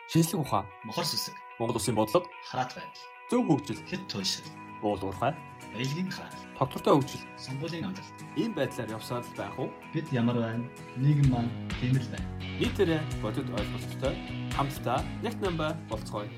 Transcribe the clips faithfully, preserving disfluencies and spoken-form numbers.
Шинжлэх ухаан, мохор сүсэг, Монгол Улсын бодлого, хараат байдал, зөв хөгжил, хэд туйлшил, уул уурхай, баялагын хаал, тогтвортой хөгжил сонгуулийн амжилт. ийм байдлаар явсаар л байх уу? Бид ямар байна? Нийгэм маань тэмэл байна. Нийтээрээ бодит ойлголттой хамтдаа нэг намба болцгоё.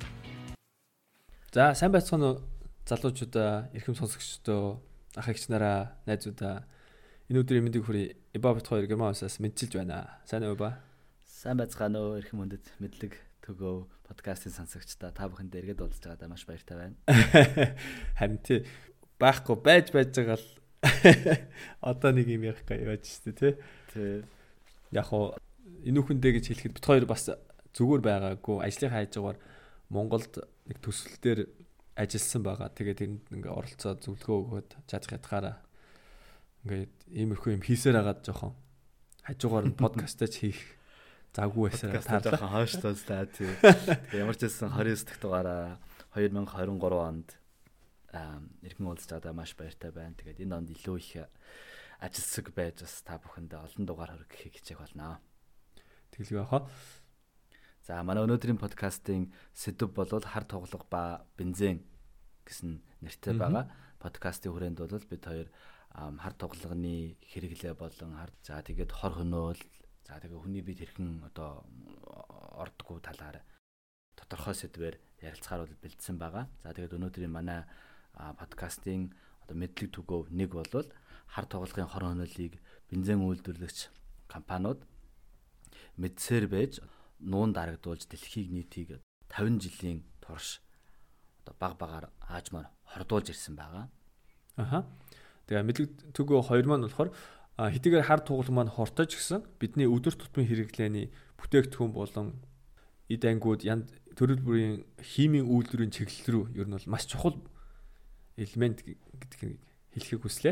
За сайн байцгаана уу залуучуудаа, эрхэм сонсогчдоо, ах эгч нараа, найзуудаа. Энэ өдрийн мэндийг хүргэе. Иба бит хоёр германаас мэдчилж байна. Сайн уу ба? Сайн байцгаана уу эрхэм хүндэт мэдлэг төгөө подкастын сонсогчдаа та бүхэнд эргээд уулзж байгаадаа маш баяртай байна. Харин тий байхгүй байж байж байгаа л одоо нэг юм ярих гэж яаж штэ тий. Тий. Яг уу энэ үхэндээ гэж хэлэхэд бит хоёр бас зүгээр байгаагүй. Ажлын хайжгаар Монголд нэг төсөл дээр ажилласан байгаа. Тэгээд тэнд ингээ оролцоо зөвлөгөө өгөөд чадах ятгаараа ингээд иймэрхүү юм хийсээр агаад жоохон хажуугаар нь подкастаж хийх завгүй байсаар таарлаа. Жоохон хойшлууллаа тий. Тэгээ ямар ч байсан двадцать девять дахь дугаараа две тысячи двадцать три онд аа эргэн уулзж байгаадаа маш баяртай байна. Тэгээд энэ онд илүү их ажилсаг байж бас та бүхэндээ олон дугаар хүргэхийг хичээх болно. Тэгэлгүй яхаа. За манай өнөөдрийн подкастын сэдэв бол хар тоглох ба бензин гэсэн нэртэй байгаа. Подкастын хүрээнд бол бид хоёр хар тоглогны хэрэглээ болон хар за тэгээд хор хөнөөл за тэгээд хүний бид хэрхэн одоо ордгоо талаар тодорхой сэдвээр ярилцахаар бол бэлдсэн байгаа. За тэгээд өнөөдрийн манай подкастын одоо мэдлэг түгөө нэг бол хар тоглохын хор хөнөөлийг бензин үйлдвэрлэгч компаниуд мэдсээр байж нуун дарагдуулж дэлхийг нийтийг пятьдесят жилийн турш одоо баг багаар аажмаар хордуулж ирсэн байгаа. Аха. Тэгээ мэдлэг түгөө хоёр маань болохоор хэдийгээр хар тугал маань хортож гисэн бидний өдөр тутмын хэрэглээний бүтээгдэхүүн болон эд ангиуд янд төрөл бүрийн химийн үйлдвэрийн чиглэл рүү ер нь бол маш чухал элемент гэдгийг хэлхийг хүслээ.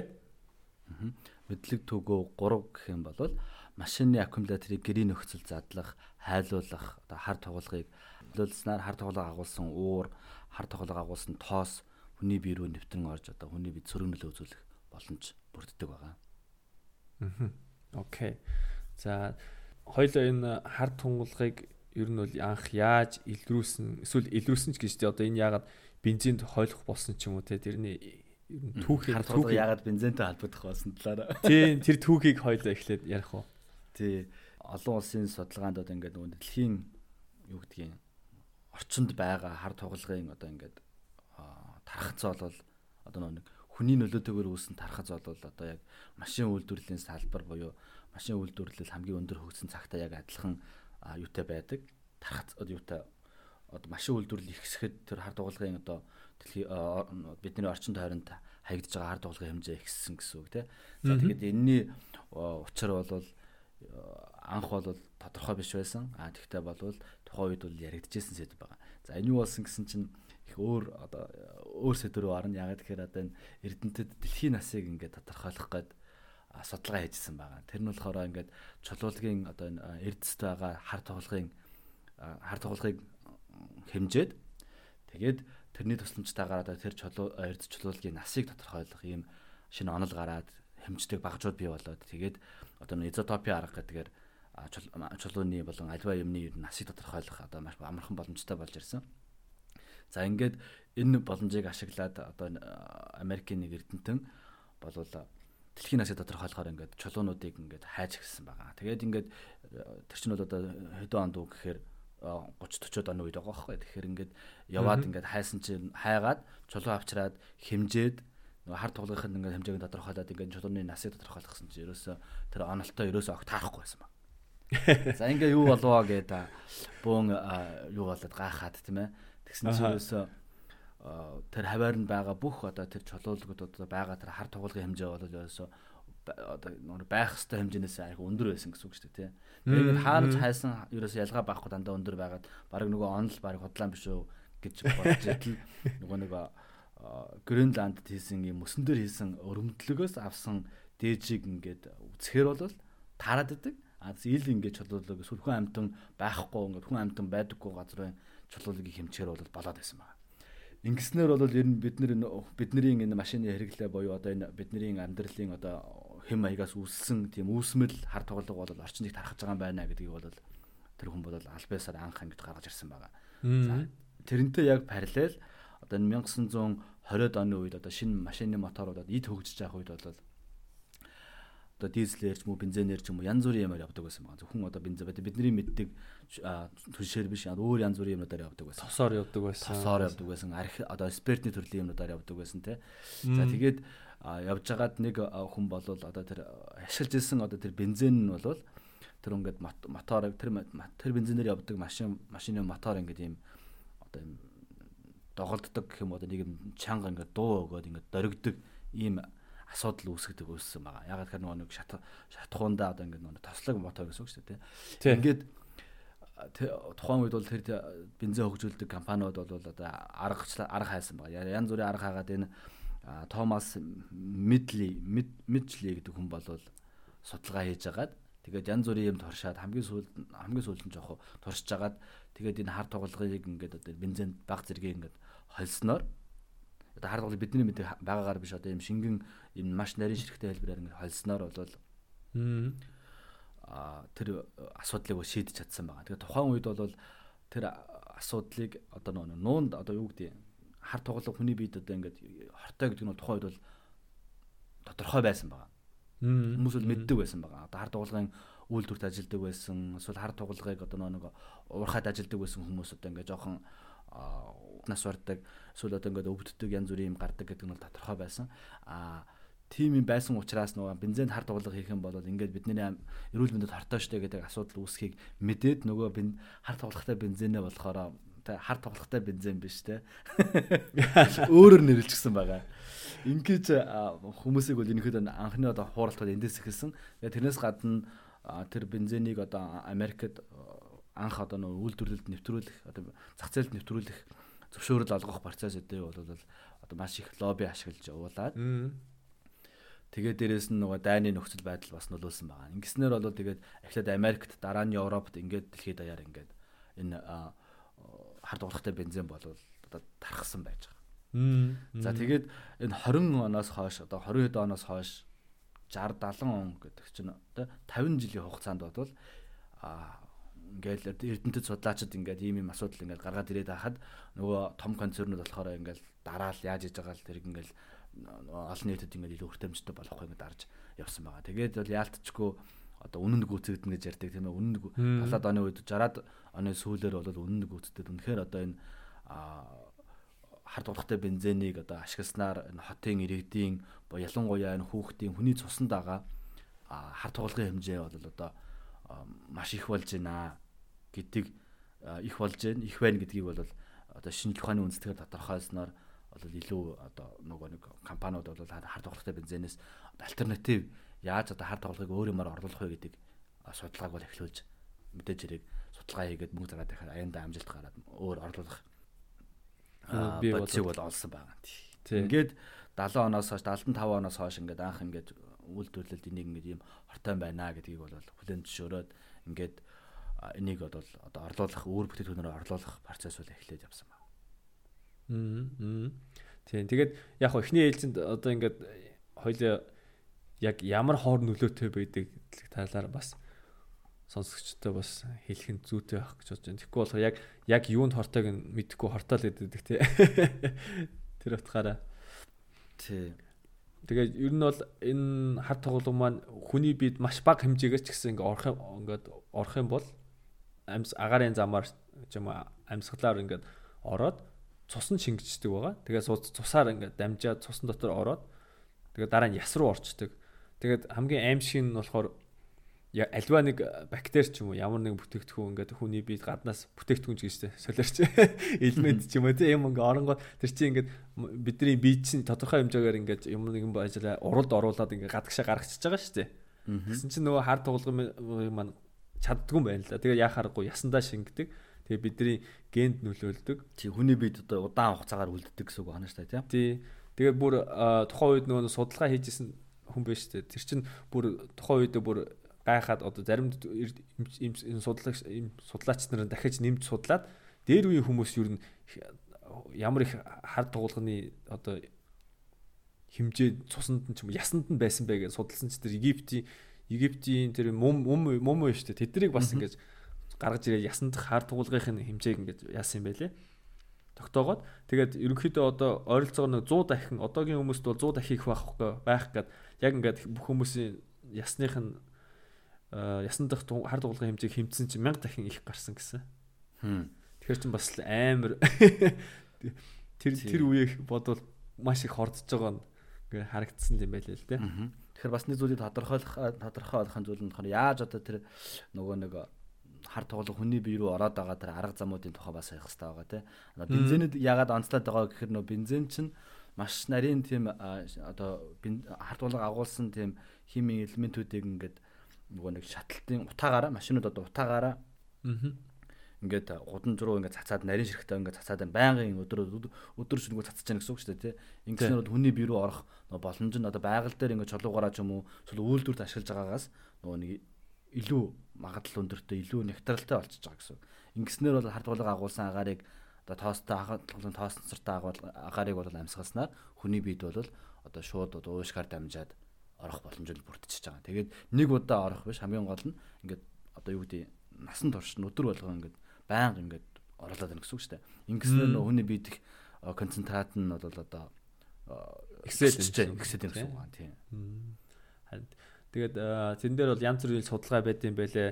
Мэдлэг түгөө гурав гэх юм бол машины аккумуляторыг гэрийн нөхцөл задлах, хайлуулах, одоо хар тоглохыг төлөвлөснээр хар тоглох агуулсан уур, хар тоглох агуулсан тоос хүний бие рүү нэвтрэн орж одоо хүний бие цөрөг нөлөө үзүүлэх боломж бүрддэг байгаа. Аа. Окей. За хоёул энэ хар тунгалгыг ер нь бол анх яаж илрүүлсэн, эсвэл илрүүлсэн ч гэж дээ одоо энэ яагаад бензинд хойлох болсон ч юм уу те тэрний ер нь түүхийг хар тунгалаг яагаад бензинтэй холбогдох болсон талаар. Тийм тэр түүхийг хоёул эхлээд ярих уу. Тий. Олон улсын судалгаанд одоо ингээд нөгөө дэлхийн юу гэдгийг орчинд байгаа хар тоглогын одоо ингээд тархацаа бол одоо нэг хүний нөлөөтэйгээр үүсэн тархацаа бол одоо яг машин үйлдвэрлэлийн салбар буюу машин үйлдвэрлэл хамгийн өндөр хөгжсөн цагтаа яг адилхан юутай байдаг. Тархацаа юутай одоо машин үйлдвэрлэл ихсэхэд тэр хар тоглогын одоо дэлхийн бидний орчинд тойронд хаягдж байгаа хар тоглогын хэмжээ ихссэн гэсэн үг тийм. За тэгээд энэний учир бол анх бол тодорхой биш байсан. А тэгтээ бол тухайн үед бол яригдчихсэн сэдв байгаа. За энэ юу болсон гэсэн чинь их өөр одоо өөр сэдв рүү орно. Ягаад гэхээр одоо энэ Эрдэнэтэд дэлхийн насыг ингээд тодорхойлох гээд судалгаа хийжсэн байгаа. Тэр нь болохоор ингээд чулуулгын одоо энэ эрдэст байгаа хар тоглохын хар тоглохыг хэмжээд тэгээд тэрний тусламжтайгаар одоо тэр чулуу эрдэс чулуулгын насыг тодорхойлох ийм шинэ онол гараад хэмждэг багжууд бий болоод тэгээд одоо нэг изотопийн арга гэдгээр чулууны болон альва юмны насыг тодорхойлох одоо маш амархан боломжтой болж ирсэн. За ингээд энэ боломжийг ашиглаад одоо Америкийн нэг эрдэмтэн болвол дэлхийн насыг тодорхойлохоор ингээд чулуунуудыг ингээд хайж эхэлсэн байгаа. Тэгээд ингээд тэр чинь бол одоо хэдэн онд үг гэхээр тридцать40-од оны үед байгаа байхгүй. Тэгэхээр ингээд яваад ингээд хайсан чинь хайгаад чулуу авчираад хэмжээд хар тоглохын ингээд хэмжээг тодорхойлоод ингээд чулууны насыг тодорхойлохсон чинь ерөөсөө тэр онолтой ерөөсөө огт таарахгүй байсан ба. За ингээд юу болов гэдэг бөөн юу болоод гайхаад тийм ээ. Тэгсэн чинь ерөөсөө тэр хаваар нь байгаа бүх одоо тэр чулуулгууд одоо байгаа тэр хар тоглохын хэмжээ бол ерөөсөө одоо байх хэвээр хэмжээнээс айх өндөр байсан гэсэн үг шүү дээ тийм. Тэгээд хаарж хайсан ерөөсөө ялгаа байхгүй дандаа өндөр байгаад баг нөгөө онол баг худлаан биш үү гэж бодож идэл нөгөө нөгөө Гренландд хийсэн юм мөсөн дээр хийсэн өрөмдлөгөөс авсан дээжийг ингээд үзэхээр бол таарад идэг. А ил ингээд чулуулаг эсвэл хүн амтан байхгүй ингээд хүн амтан байдаггүй газрын чулуулагийг хэмчээр бол болоод байсан байна. Ингэснээр бол ер нь бид нар бидний энэ машины хэрэглээ буюу одоо энэ бидний амьдралын одоо хэм маягаас үүссэн тийм үүсмэл хар тоглог бол орчныг тархаж байгаа юм байна гэдгийг бол тэр хүн бол альбиасаар анх ингэж гаргаж ирсэн байгаа. За тэрнтэй яг параллел одоо энэ 천ин зуун хориод оны үед одоо шинэ машины моторуудад эд хөгжиж байгаа үед бол одоо дизелэр ч юм уу бензинээр ч юм уу янз бүрийн юмар явдаг байсан байгаа. Зөвхөн одоо бензин байдаг бидний мэддэг түлшээр биш өөр янз бүрийн юмнуудаар явдаг байсан. Тосоор явдаг байсан. Тосоор явдаг байсан. Арх одоо спиртний төрлийн юмнуудаар явдаг байсан те. За тэгээд явж байгаад нэг хүн болвол одоо тэр ашиглаж ирсэн одоо тэр бензин нь болвол тэр ингээд моторыг тэр тэр бензинээр явдаг машин машины мотор ингээд ийм одоо ийм доголддог гэх юм одоо нэг юм чанга ингээд дуу өгөөд ингээд дөрөгдөг ийм асуудал үүсгдэг үүссэн байгаа. Ягаад гэхээр нөгөө нэг шат шатхуундаа одоо ингээд нөгөө тослог мотор гэсэн үг шүү дээ тийм. Ингээд тухайн үед бол тэр бензин хөгжүүлдэг компаниуд бол одоо арга арга хайсан байгаа. Янз бүрийн арга хаагаад энэ Томас Мидли Миджли гэдэг хүн бол судалгаа хийж агаад тэгээд янз бүрийн юм туршаад хамгийн сүүлд хамгийн сүүлд нь жоох туршиж агаад тэгээд энэ хар тоглогыг ингээд одоо бензин баг зэрэг ингээд холсноор одоо хар тоглог бидний мэдээ байгаагаар биш одоо юм шингэн юм маш нарийн ширхтэй хэлбэрээр ингээд холсноор бол а тэр асуудлыг шийдэж чадсан байгаа. Тэгээд тухайн үед бол тэр асуудлыг одоо нөгөө нуунд одоо юу гэдэг хар тоглог хүний биед одоо ингээд хортой гэдэг нь тухайн үед бол тодорхой байсан байгаа. Хүмүүс бол мэддэг байсан байгаа. Одоо хар тоглогын үйлдвэрт ажилладаг байсан, эсвэл хар тоглогыг одоо нэг уурхад ажилладаг байсан хүмүүс одоо ингээд жоохон нас бардаг, эсвэл одоо ингээд өвддөг янз бүрийн юм гардаг гэдэг нь бол тодорхой байсан. А тийм юм байсан учраас нөгөө бензин хар тоглог хийх юм бол ингээд бидний эрүүл мэндэд хортой штэ гэдэг асуудал үүсхийг мэдээд нөгөө хар тоглогтой бензинээ болохоор хар тоглогтой бензин биш те. Өөрөөр нэрлэжсэн байгаа. Ингээд хүмүүсийг бол энэхэд анхны одоо хууралтууд эндээс эхэлсэн. Тэрнээс гадна тэр бензинийг одоо Америкт анх одоо нөө үйлдвэрлэлд нэвтрүүлэх одоо зах зээлд нэвтрүүлэх зөвшөөрөл олгох процесс өдөө бол одоо маш их лобби ашиглаж явуулаад тэгээд дээрэс нь нөгөө дайны нөхцөл байдал бас нөлөөлсөн байгаа. Ингэснээр бол тэгээд эхлээд Америкт дараа нь Европт ингээд дэлхийд даяар ингээд энэ хар тоглохтой бензин бол одоо тархсан байж байгаа. За тэгээд энэ двадцать оноос хойш одоо двадцать оноос хойш шестьдесят севен он гэдэг чинь одоо пятьдесят жилийн хугацаанд бол а ингээл эрдэнэт судлаачид ингээд ийм юм асуудал ингээд гаргаад ирээд хахад нөгөө том концернууд болохоор ингээд дараал яаж иж байгаа л тэр ингээл олон нийтэд ингээд илүү хүртээмжтэй болохгүй ингээд дарж явсан байгаа. Тэгээд бол яалтчгүй одоо үнэн гүйцэгдэн гэж ярьдаг тийм ээ. Үнэн талаад оны үед шестьдесят оны сүүлээр бол үнэн гүйцэтгэд үнэхээр одоо энэ хар тоглохтой бензинийг одоо ашигласнаар энэ хотын иргэдийн ялангуяа энэ хүүхдийн хүний цуснд байгаа хар тоглохын хэмжээ бол одоо маш их болж байна гэдэг их болж байна их байна гэдгийг бол одоо шинжлэх ухааны үндэслэгээр тодорхойлсноор бол илүү одоо нөгөө нэг компаниуд бол хар тоглохтой бензинээс альтернатив яаж одоо хар тоглохыг өөр юмар орлуулах вэ гэдэг судалгааг бол эхлүүлж мэдээж хэрэг судалгаа хийгээд мөнгө зараад байхад аяндаа амжилт гараад өөр орлуулах би бодсыг бол олсон байгаа. Ингээд семьдесят оноос хойш семьдесят и оноос хойш ингээд анх ингээд үйлдвэрлэлд энийг ингээд ийм хортой байна гэдгийг бол хүлээн зөвшөөрөөд ингээд энийг бол одоо орлуулах өөр бүтээгдэхүүнээр орлуулах процесс бол эхлээд явсан байна. Аа. Тийм. Тэгээд яг хоо эхний ээлжинд одоо ингээд хоёул яг ямар хоор нөлөөтэй байдаг талаар бас сонсогчтой бас хэлэх нь зүйтэй байх гэж бодож байна. Тэгэхгүй болохоор яг яг юунд хортойг нь мэдэхгүй хортоо л гэдэг тий. Тэр утгаараа. Тий. Тэгээд ер нь бол энэ хар тоглоом маань хүний биед маш бага хэмжээгээр ч гэсэн ингээд орох ингээд орох юм бол амьс агаарын замаар ч юм уу амьсгалаар ингээд ороод цус нь шингэждэг байгаа. Тэгээд цусаар ингээд дамжаад цусны дотор ороод тэгээд дараа нь яс руу орчдөг. Тэгээд хамгийн аимшиг нь болохоор альва нэг бактери ч юм уу ямар нэг бүтээгдэхүүн ингээд хүний биед гаднаас бүтээгдэхүүн ч гэжтэй солиорч элемент ч юм уу тийм ингээд оронгоо тэр чинь ингээд бидний бие чинь тодорхой хэмжээгээр ингээд юм нэг юм ажиллаа уралд оруулаад ингээд гадагшаа гаргачихж байгаа шүү дээ. Тэгсэн чинь нөгөө хар тоглоом маань чаддгүй юм байна л да. Тэгээ яхаарахгүй ясандаа шингэдэг. Тэгээ бидний генд нөлөөлдөг. Тий хүний биед одоо удаан хугацаагаар үлддэг гэсэн үг байна шүү дээ тийм. Тэгээ бүр тухайн үед нөгөө судалгаа хийжсэн хүн биш шүү дээ. Тэр чинь бүр тухайн үед бүр гайхаад одоо зарим энэ судлаач судлаач нар дахиж нэмж судлаад дээр үеийн хүмүүс юу н ямар их хар тоглоны одоо хэмжээ цуснд нь ч юм ясанд нь байсан бэ гэж судалсан ч тэр Египтийн Египтийн тэр мум мум мум шүү дээ тэднийг бас ингэж гаргаж ирээд ясанд хар тугуулгын хэмжээг ингээд яасан юм байлээ. Тогтоогоод тэгээд ерөнхийдөө одоо ойролцоогоор нэг сто дахин одоогийн хүмүүст бол сто дахин их байхгүй байх гээд яг ингээд бүх хүмүүсийн ясных нь ясан дах хар тугуулгын хэмжээг хэмжсэн чинь мянга дахин их гарсан гэсэн. Тэгэхээр чинь бас амар тэр тэр үеийг бодвол маш их хордож байгаа нь ингээд харагдсан юм байлээ л дээ. Тэгэхээр бас нэг зүйлийг тодорхойлох тодорхой болгох зүйл нь болохоор яаж одоо тэр нөгөө нэг хар тугуулга хүний бие рүү ороод байгаа тэр арга замуудын тухай бас ярих хэрэгтэй байгаа тийм. Одоо бензинэд яагаад онцлоод байгаа гэхээр нөө бензин чинь маш нарийн тийм одоо хар тугуулга агуулсан тийм химийн элементүүдийг ингээд нөгөө нэг шатлалтын утаагаараа машинууд одоо утаагаараа ингээд гудамж руу ингээд цацаад нарийн ширхтээ ингээд цацаад байнгын өдөр өдөр шөнөгүй цацаж яана гэсэн үг шүү дээ тийм. Ингэснээр хүний бие рүү орох боломж нь одоо байгаль дээр ингээд чулуугаараа ч юм уу эсвэл үйлдвэрт ашиглаж байгаагаас нөгөө нэг илүү магадлал өндөртэй илүү нягтралтай болчихж байгаа гэсэн. Ингэснээр бол хар тугуулга агуулсан агаарыг одоо тоостой хар тугуулгын тоосцортой агаарыг бол амьсгалснаар хүний биед бол одоо шууд одоо уушгаар дамжаад орох боломж нь бүрдчихэж байгаа. Тэгээд нэг удаа орох биш хамгийн гол нь ингээд одоо юу гэдэг насан турш өдөр болгоо ингээд байнга ингээд орлоод байна гэсэн үг шүү дээ. Ингэснээр хүний биед их концентрат нь бол одоо ихсээд ихсээд байна гэсэн үг байна тийм. Харин тэгээд тэн дээр бол янз бүрийн судалгаа байд юм байлээ.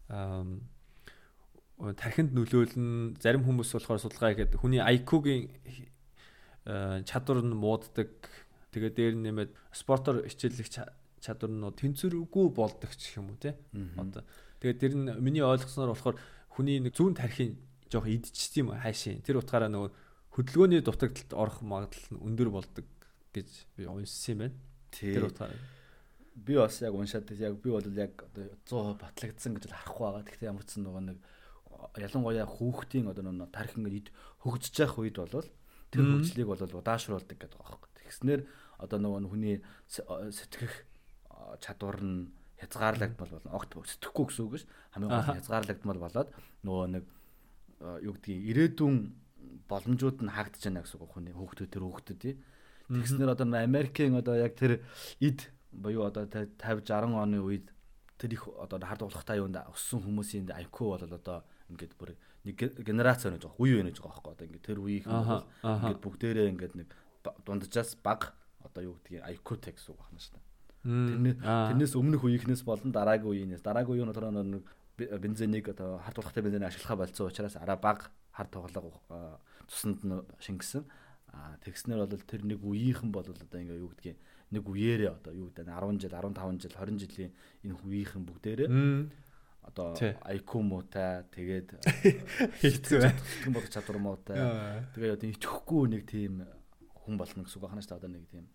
Тархинд нөлөөлнө. Зарим хүмүүс болохоор судалгаа хийгээд хүний ай кью-гийн чадвар нь мууддаг. Тэгээд дээр нь нэмээд спортоор хичээллэх чадвар нь тэнцвэргүй болдог ч юм уу те. Одоо тэгээд тэр нь миний ойлгосноор болохоор хүний нэг зүүн тархин жоох идчихт юм хайшийн. Тэр утгаараа нөгөө хөдөлгөөний дутагдалд орох магадлал нь өндөр болдог гэж би уншсан юм байна. Тэр утгаараа би бас яг уншаад яг би бол яг одоо сто батлагдсан гэж харахгүй байгаа. Гэхдээ ямар ч нөгөө нэг ялангуяа хүүхдийн одоо нэг тархин ингээд хөгжиж явах үед бол тэр хөгжлийг бол удаашруулдаг гэдэг байгаа байхгүй. Тэгснээр одоо нөгөө хүний сэтгэх чадвар нь хязгаарлагдмал болно. Огт сэтгэхгүй гэсэн үг ш. Хамгийн гол нь хязгаарлагдмал болоод нөгөө нэг юу гэдгийг ирээдүйн боломжууд нь хаагдж байна гэсэн үг хүний хүүхдүүд тэр хүүхдүүд тий. Тэгснээр одоо Америкийн одоо яг тэр эд боёо одоо пинжин сixty оны үед тэр их одоо хар тугуулгатай юунд өссөн хүмүүсийн ай кью бол одоо ингээд бүр нэг генерац өнөж байгаа үе өнөж байгаа байхгүй одоо ингээд тэр үеийнх нь бол ингээд бүгдээрээ ингээд нэг дунджаас баг одоо юу гэдгийг ай кью-тэй гэсэн үг байна шүү дээ. Тэрнээс өмнөх үеийнхнээс болон дараагийн үеийнээс дараагийн үеийн болохоор нэг бензинийг одоо хар тугуулгатай бензинийг ашиглахаа болцсон учраас араа баг хар тугуулга цуснд нь шингэсэн. А тэгснэр бол тэр нэг үеийнхэн бол одоо ингээ юу гэдгийг нэг үеэрээ одоо юу гэдэг ten жил, fifteen жил, twenty жилийн энэ үеийнхэн бүгдээрээ одоо ай кью муутай тэгээд хэцүү болох чадвар муутай. Тэгээд одоо итгэхгүй нэг тийм хүн болно гэсэн үг байна шүү дээ. Одоо нэг тийм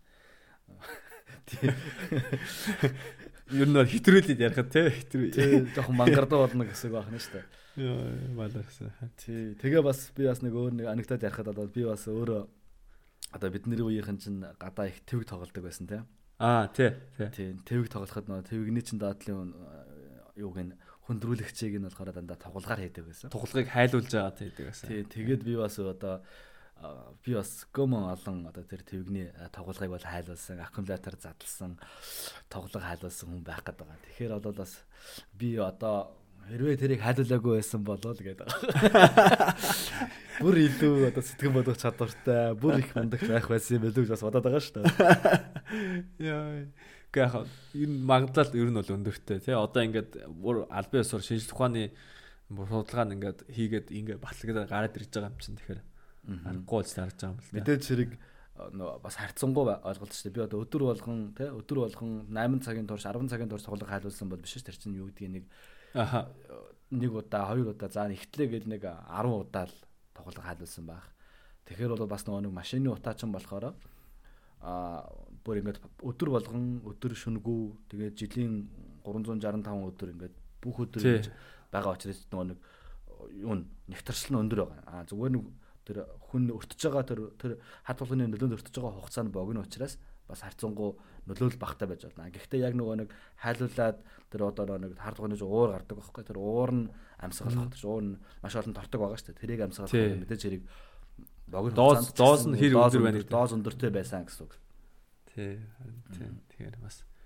ер нь хэтрүүлээд ярихад тий хэтрүү. Тий жоохон мангардаа болно гэсэн үг байна шүү дээ. Яа малаарсан. Тий тэгээ бас би бас нэг өөр нэг анекдот ярихад одоо би бас өөрөө одоо бидний үеийнхэн чинь гадаа их твэг тоглодог байсан тий. Аа тий тий твэг тоглоход нөө твэгний чинь доотлын юуг нь хөндрүүлэгчийг нь болохоор дандаа тоглогаар хийдэг байсан. Тоглогыг хайлуулж байгаа хийдэг байсан. Тий тэгээд би бас одоо би бас гомон олон одоо тэр твэгний тоглогыг бол хайлуулсан, аккумулятор задлсан, тоглог хайлуулсан хүн байх гэдэг байгаа. Тэгэхээр бол бас би одоо хэрвээ тэрийг хайлуулаагүй байсан болоо л гэдэг. Бүр илүү одоо сэтгэн бодох чадвартай, бүр их мундаг байх байсан юм билүү гэж бас бодоод байгаа шүү дээ. Яа. Гэхдээ ер нь магадлал ер нь бол өндөртэй тий. Одоо ингээд бүр албан ёсоор шинжлэх ухааны судалгаа нь ингээд хийгээд ингээд батлагаад гараад ирж байгаа юм чинь тэгэхээр аргагүй л харж байгаа юм л. Мэдээж зэрэг бас харьцангуй ойлголт шүү дээ. Би одоо өдөр болгон тий өдөр болгон eight цагийн турш ten цагийн турш тоглох хайлуулсан бол биш шүү. Тэр чинь юу гэдгийг нэг аха нэг удаа хоёр удаа заа нэгтлээ гэл нэг ten удаа л тоглох хайлуулсан байх. Тэгэхээр бол бас нөгөө нэг машины утаачин болохоор а бүр ингээд өдөр болгон өдөр шөнөгүй тэгээд жилийн three sixty-five өдөр ингээд бүх өдөр ингэж байгаа учраас нөгөө нэг юу нэгтаршил нь өндөр байгаа. А зүгээр нэг тэр хүн өртөж байгаа тэр тэр хар тулгын нөлөөнд өртөж байгаа хугацаа нь богино учраас бас харьцангуй нөлөөлөл багтаа байж болно. Гэхдээ яг нөгөө нэг хайлуулад тэр одоо нэг хар тулгын уур гардаг байхгүй. Тэр уур нь амьсгалах гэж уур нь маш олон тортог байгаа шүү дээ. Тэрийг амьсгалах мэдээж хэрэг богино дооз дооз нь хэр өндөр байна гэдэг. Дооз өндөртэй байсан гэсэн үг. Тий. Тэгэхээр бас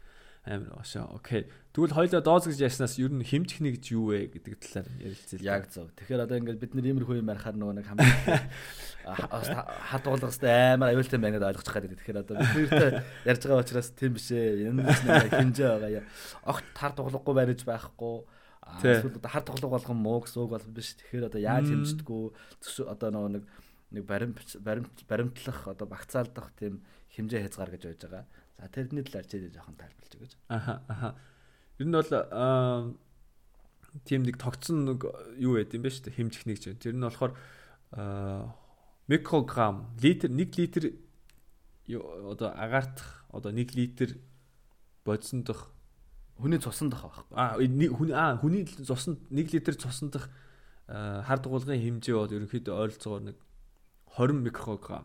Амар ошоо. Окей. Тэгвэл хоёлоо дооз гэж ярьснаас ер нь хэмжих нэг гэж юу вэ гэдэг талаар ярилцъя. Яг зөв. Тэгэхээр одоо ингээд бид нар иймэрхүү юм ярихаар нөгөө нэг хамгийн хат уулгастай амар аюултай байна гэдээ ойлгочих гэдэг. Тэгэхээр одоо бид нэртэй ярьж байгаа учраас тийм биш ээ. Энэ нэг хэмжээ байгаа яа. Огт хар дуглахгүй барьж байхгүй. Эсвэл одоо хар дуглаг болгон муу гэсэн үг бол биш. Тэгэхээр одоо яаж хэмждэггүй одоо нөгөө нэг нэг баримт баримт баримтлах одоо багцаалдах тийм хэмжээ хязгаар гэж байж байгаа. За тэрний талаар чи жоохон тайлбарлаж өгөөч. Аха аха. Ер нь бол тийм нэг тогтсон нэг юу байд юм бэ шүү дээ хэмжих нэг чинь. Тэр нь болохоор микрограмм литр нэг литр одоо агаартах одоо нэг литр бодсондох хүний цусандах байхгүй. Аа хүний аа хүний цусанд нэг литр цусандах хар дугуулгын хэмжээ бол ерөнхийдөө ойролцоогоор нэг twenty микрограмм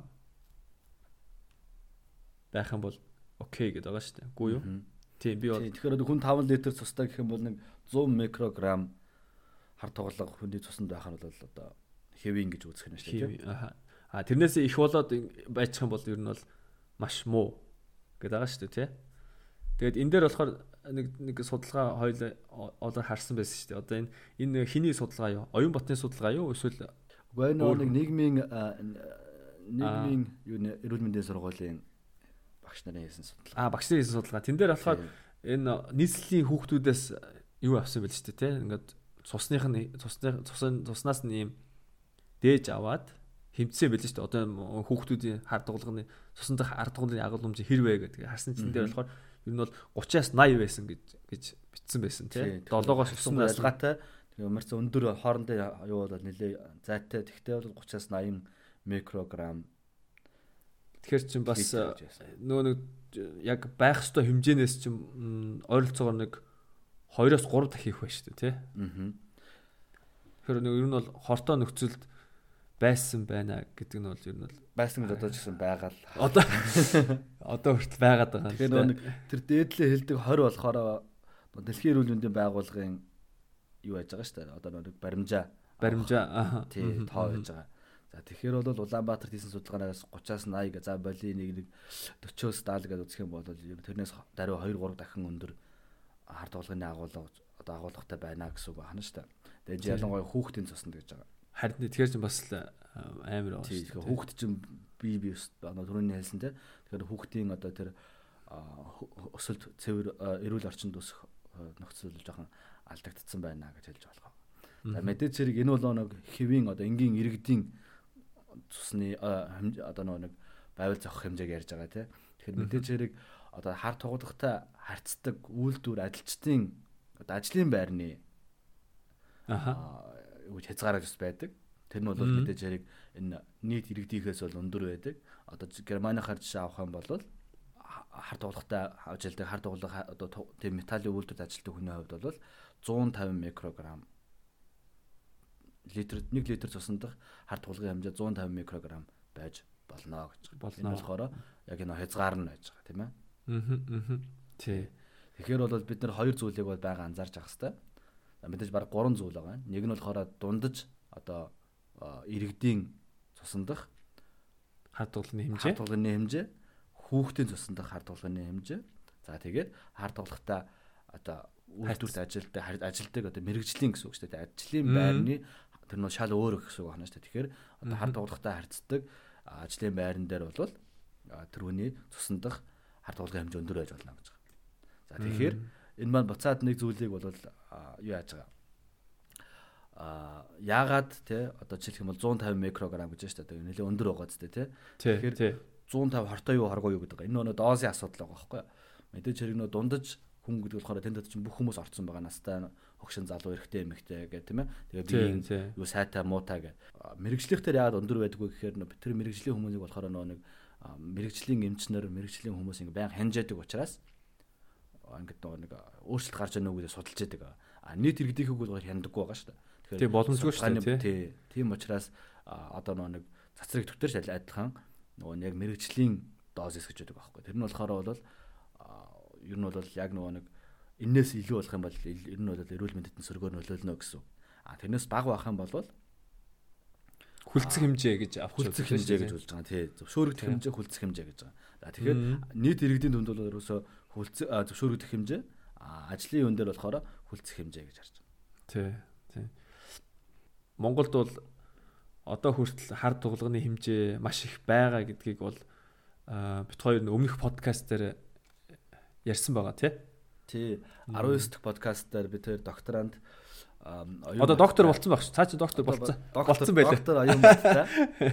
байх юм бол окей гэдэг байгаа шүү дээ. Үгүй юу? Тийм би бол тэгэхээр одоо хүн five литр цустай гэх юм бол нэг one hundred микрограмм хар тугалга хүний цуснд байх нь бол одоо хэвийн гэж үзэх юм шүү дээ. Аа. А тэрнээс их болоод байчих юм бол ер нь бол маш муу гэдэг байгаа шүү дээ, тий. Тэгээд энэ дээр болохоор нэг нэг судалгаа хоёул одоо харсан байсан шүү дээ. Одоо энэ энэ хиний судалгаа юу? Оюун ботны судалгаа юу? Эсвэл үгүй нэг нийгмийн нийгмийн юу нэ эрүүл мэндийн сургуулийн багш нарын хийсэн судалгаа. Аа, багш нарын хийсэн судалгаа. Тэн дээр болохоор энэ нийслэлийн хүүхдүүдээс юу авсан байл шүү дээ, тий. Ингээд цусных нь цусны цусын цуснаас нь ийм дээж аваад хэмцсэн байл шүү дээ. Одоо хүүхдүүдийн хар дугалганы цусан дах ард дугалгын агуулмж хэр вэ гэдэг харсан чинь дээр болохоор ер нь бол thirty-аас ninety байсан гэж гэж бичсэн байсан тий. долоогоос өссөн ялгаатай. Тэгээ умарц өндөр хоорондын юу бол нэлээ зайтай. Тэгтээ бол thirty-аас ninety микрограмм. Тэгэхээр чинь бас нөгөө нэг яг байх ёстой хэмжээнээс чинь ойролцоогоор нэг two-оос three дахин их байна шүү дээ тий. Аа. Тэгэхээр нэг ер нь бол хортой нөхцөлд байсан байна гэдэг нь бол ер нь бол байсан гэж одоо ч гэсэн байгаа л. Одоо одоо хүртэл байгаад байгаа. Тэгэхээр нэг тэр дээдлээ хэлдэг twenty болохоор Дэлхийн эрүүл мэндийн байгууллагын юу яаж байгаа шүү дээ. Одоо нэг баримжаа баримжаа аа тий тоо байж байгаа. За тэгэхээр бол Улаанбаатарт хийсэн судалгаанаас thirty-аас ninety гэ за боли нэг нэг forty-оос seventy гэдээ үзэх юм бол тэрнээс даруй two three дахин өндөр хар дугалгын агуулга одоо агуулгатай байна гэсэн үг байна шүү дээ. Тэгээд ялангуяа хүүхдийн цуснд гэж байгаа. Харин тэгэхээр ч бас амар байна. Тэгэхээр хүүхд чинь бие бие одоо түрүүний хэлсэн те. Тэгэхээр хүүхдийн одоо тэр өсөлт цэвэр эрүүл орчинд өсөх нөхцөл жоохон алдагдсан байна гэж хэлж байгаа. За мэдээж зэрэг энэ бол нэг хэвийн одоо энгийн иргэдийн цусны одоо нэг байвал зохих хэмжээг ярьж байгаа те. Тэгэхээр мэдээж зэрэг одоо хар туглагтай харьцдаг үйлдвэр ажилчдын одоо ажлын байрны аха юу хязгаарч байдаг. Тэр нь бол мэдээж зэрэг энэ нийт иргэдийнхээс бол өндөр байдаг. Одоо Германийн жишээ авах юм бол хар дуглагтай ажилдаг хар дуглаг одоо тийм металлын үйлдвэрт ажилдаг хүний хувьд бол one fifty микрограмм литр one литр цуснд хар дуглагын хэмжээ one fifty микрограмм байж болно гэж байна. Энэ болохоор яг энэ хязгаар нь байж байгаа тийм ээ. Аа. Тий. Тэгэхээр бол бид нар хоёр зүйлийг бол бага анзаарч авах хэрэгтэй. Мэдээж баг гурван зүйл байгаа. Нэг нь болохоор дундаж одоо иргэдийн цусндах хар дугалгын хэмжээ, хар дугалгын хэмжээ, хүүхдийн цусндах хар дугалгын хэмжээ. За тэгээд хар дугалагтай одоо үйлдвэрт ажилтдаг ажилтдаг одоо мэрэгжлийн гэсэн үг шүү дээ. Ажлын байрны тэр нь шал өөр гэсэн үг байна шүү дээ. Тэгэхээр одоо хар дугалагтай харьцдаг ажлын байран дээр бол тэрүүний цусндах хар дугалгын хэмжээ өндөр байж болно гэж байна. За тэгэхээр энэ маань буцаад нэг зүйлийг бол юу яаж байгаа. А яагаад те одоо жишээлх юм бол one fifty микрограмм гэж байна шүү дээ. Нэлээ өндөр байгаа зү те. Тэгэхээр one fifty хортой юу харгуу юу гэдэг. Энэ нөө дозын асуудал байгаа байхгүй юу? Мэдээж хэрэг нөө дундаж хүн гэдэг болохоор тэнд чинь бүх хүмүүс орцсон байгаа настай хөгшин залуу эрэгтэй эмэгтэй гэх тийм ээ. Тэгээ би юу сайтай муутай гэх. Мэргэжлийнхтэр яагаад өндөр байдгүй гэхээр нөө тэр мэргэжлийн хүмүүсийг болохоор нөө нэг мэргэжлийн эмчнэр мэргэжлийн хүмүүс ингэ баян хянжаадаг учраас ингээд нэг өөрчлөлт гарч ийнө үгээс судалж яадаг. А нийт иргэдийнхийг бол хяндаггүй байгаа шүү дээ. Тийм боломжгүй шүү дээ тий. Тийм учраас одоо нэг цацраг төвтөрч адилхан нөгөө яг мэрэгжлийн доз эс гэж байдаг байхгүй. Тэр нь болохоор бол ер нь бол яг нөгөө нэг энээс илүү болох юм бол ер нь бол эрүүл мэндэд сөргөөр нөлөөлнө гэсэн. А тэрнээс бага байх юм бол хүлцэх хэмжээ гэж авч хүлцэх хэмжээ гэж болж байгаа. Тий. Зөвшөөрөгдөх хэмжээ хүлцэх хэмжээ гэж байгаа. За тэгэхээр нийт иргэдийн дүнд бол ерөөсөө хүлцэх зөвшөөрөгдөх хэмжээ, ажлын үн дээр болохоор хүлцэх хэмжээ гэж харж байна. Тий, тий. Монголд бол одоо хүртэл хар дугалганы хэмжээ маш их байгаа гэдгийг бол бит хоёр өмнөх подкаст дээр ярьсан байгаа тий. Тий. арван девять дахь подкаст дээр бид хоёр докторант одоо доктор болсон байх ш. Цаа чи доктор болсон. Болсон байлээ. Доктор Аюунбаттай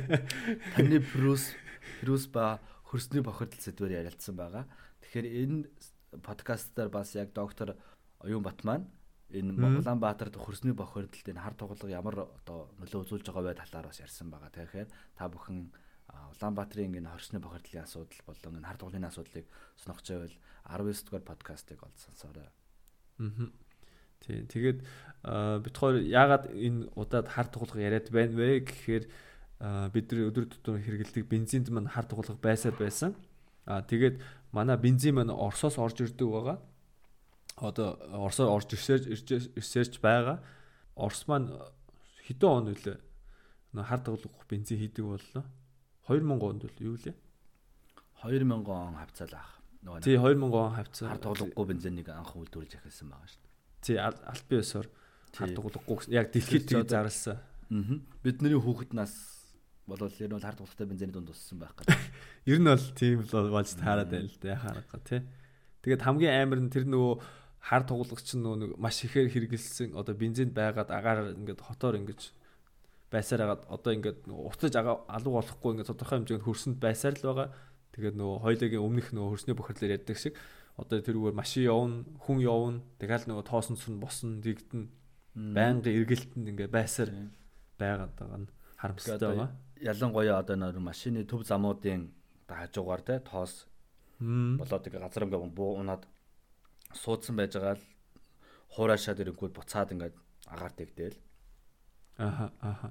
таны Брюс Брюс ба хөрсний бохирдол сэдвээр ярилцсан байгаа. Тэгэхээр энэ подкаст дээр бас яг доктор Аюунбат маань энэ Улаанбаатарт хөрсний бохирдолд энэ хар тугалга ямар одоо нөлөө үзүүлж байгаа бай талаар бас ярьсан байгаа. Тэгэхээр та бүхэн Улаанбаатарын энэ хөрсний бохирдлын асуудал болон энэ хар тугалгын асуудлыг сонирхож байвал арван девять дугаар подкастыг олж сонсоорой. Аа. Тий. Тэгээд бид хоёр яагаад энэ удаад хар тугалга яриад байна вэ гэхээр бид нар өдөр тутмын хэрэгэлдэг бензинд маань хар тугалга байсаар байсан. Аа тэгээд манай бензин маань Оросоос орж ирдэг байгаа. Одоо Оросоор орж ирсээр ирсээрч байгаа. Орос маань хэдэн он үлээ хар тугалга бензин хийдэг боллоо. хоёр мянган онд үл юу лээ? хоёр мянган он хавцаал ах. Тий хоёр мянган он хавцаа. Хар тугалгагүй бензинийг анх үйлдвэрлэж эхэлсэн байгаа шүү дээ. Тий аль бие ёсоор хар тугалгагүй гэсэн яг дэлхийд тийг зарласан. Аа. Бидний хүүхэд нас болвол ер нь бол хар тугалгатай бензиний дунд туссан байх гэдэг. Ер нь бол тийм бол болж таарад байл л да яхаа тий. Тэгээд хамгийн амар нь тэр нөгөө хар тугалгач чинь нөгөө маш ихээр хэрэгэлсэн одоо бензинд байгаад агаар ингээд хотоор ингэж байсаар хагаад одоо ингээд уцаж алуу болохгүй ингээд тодорхой хэмжээнд хөрсөнд байсаар л байгаа. Тэгээд нөгөө хоёулаагийн өмнөх нөгөө хөрсний бохирдлоор ярьдаг шиг одоо тэрүүгээр машин явна, хүн явна, тэгэл нөгөө тоосон цус нь босно, дигдэн байнгын эргэлтэнд ингээд байсаар байгаад байгаа нь харамсалтай байгаа. Ялангуяа одоо нөгөө машины төв замуудын хажуугаар те тоос болоод ингээ газар ингээ буу унаад суудсан байж байгаа л хуурашаад ирэнгүүт буцаад ингээд агаар дэгдээл. Аха аха.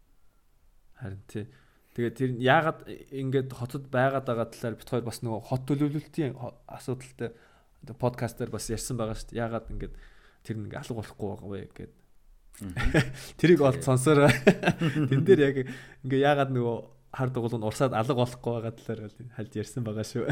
Харин тий. Тэгээд тэр яагаад ингээд хотод байгаад байгаа талаар бит хоёр бас нөгөө хот төлөвлөлтийн асуудалтай подкастаар бас ярьсан байгаа шүү дээ. Яагаад ингээд тэр нэг алга болохгүй байгаа вэ гэд. Тэрийг олд сонсороо. Тэн дээр яг ингээ яагаад нөгөө хар дугуул нь урсаад алга болохгүй байгаа талаар хальт ярьсан байгаа шүү.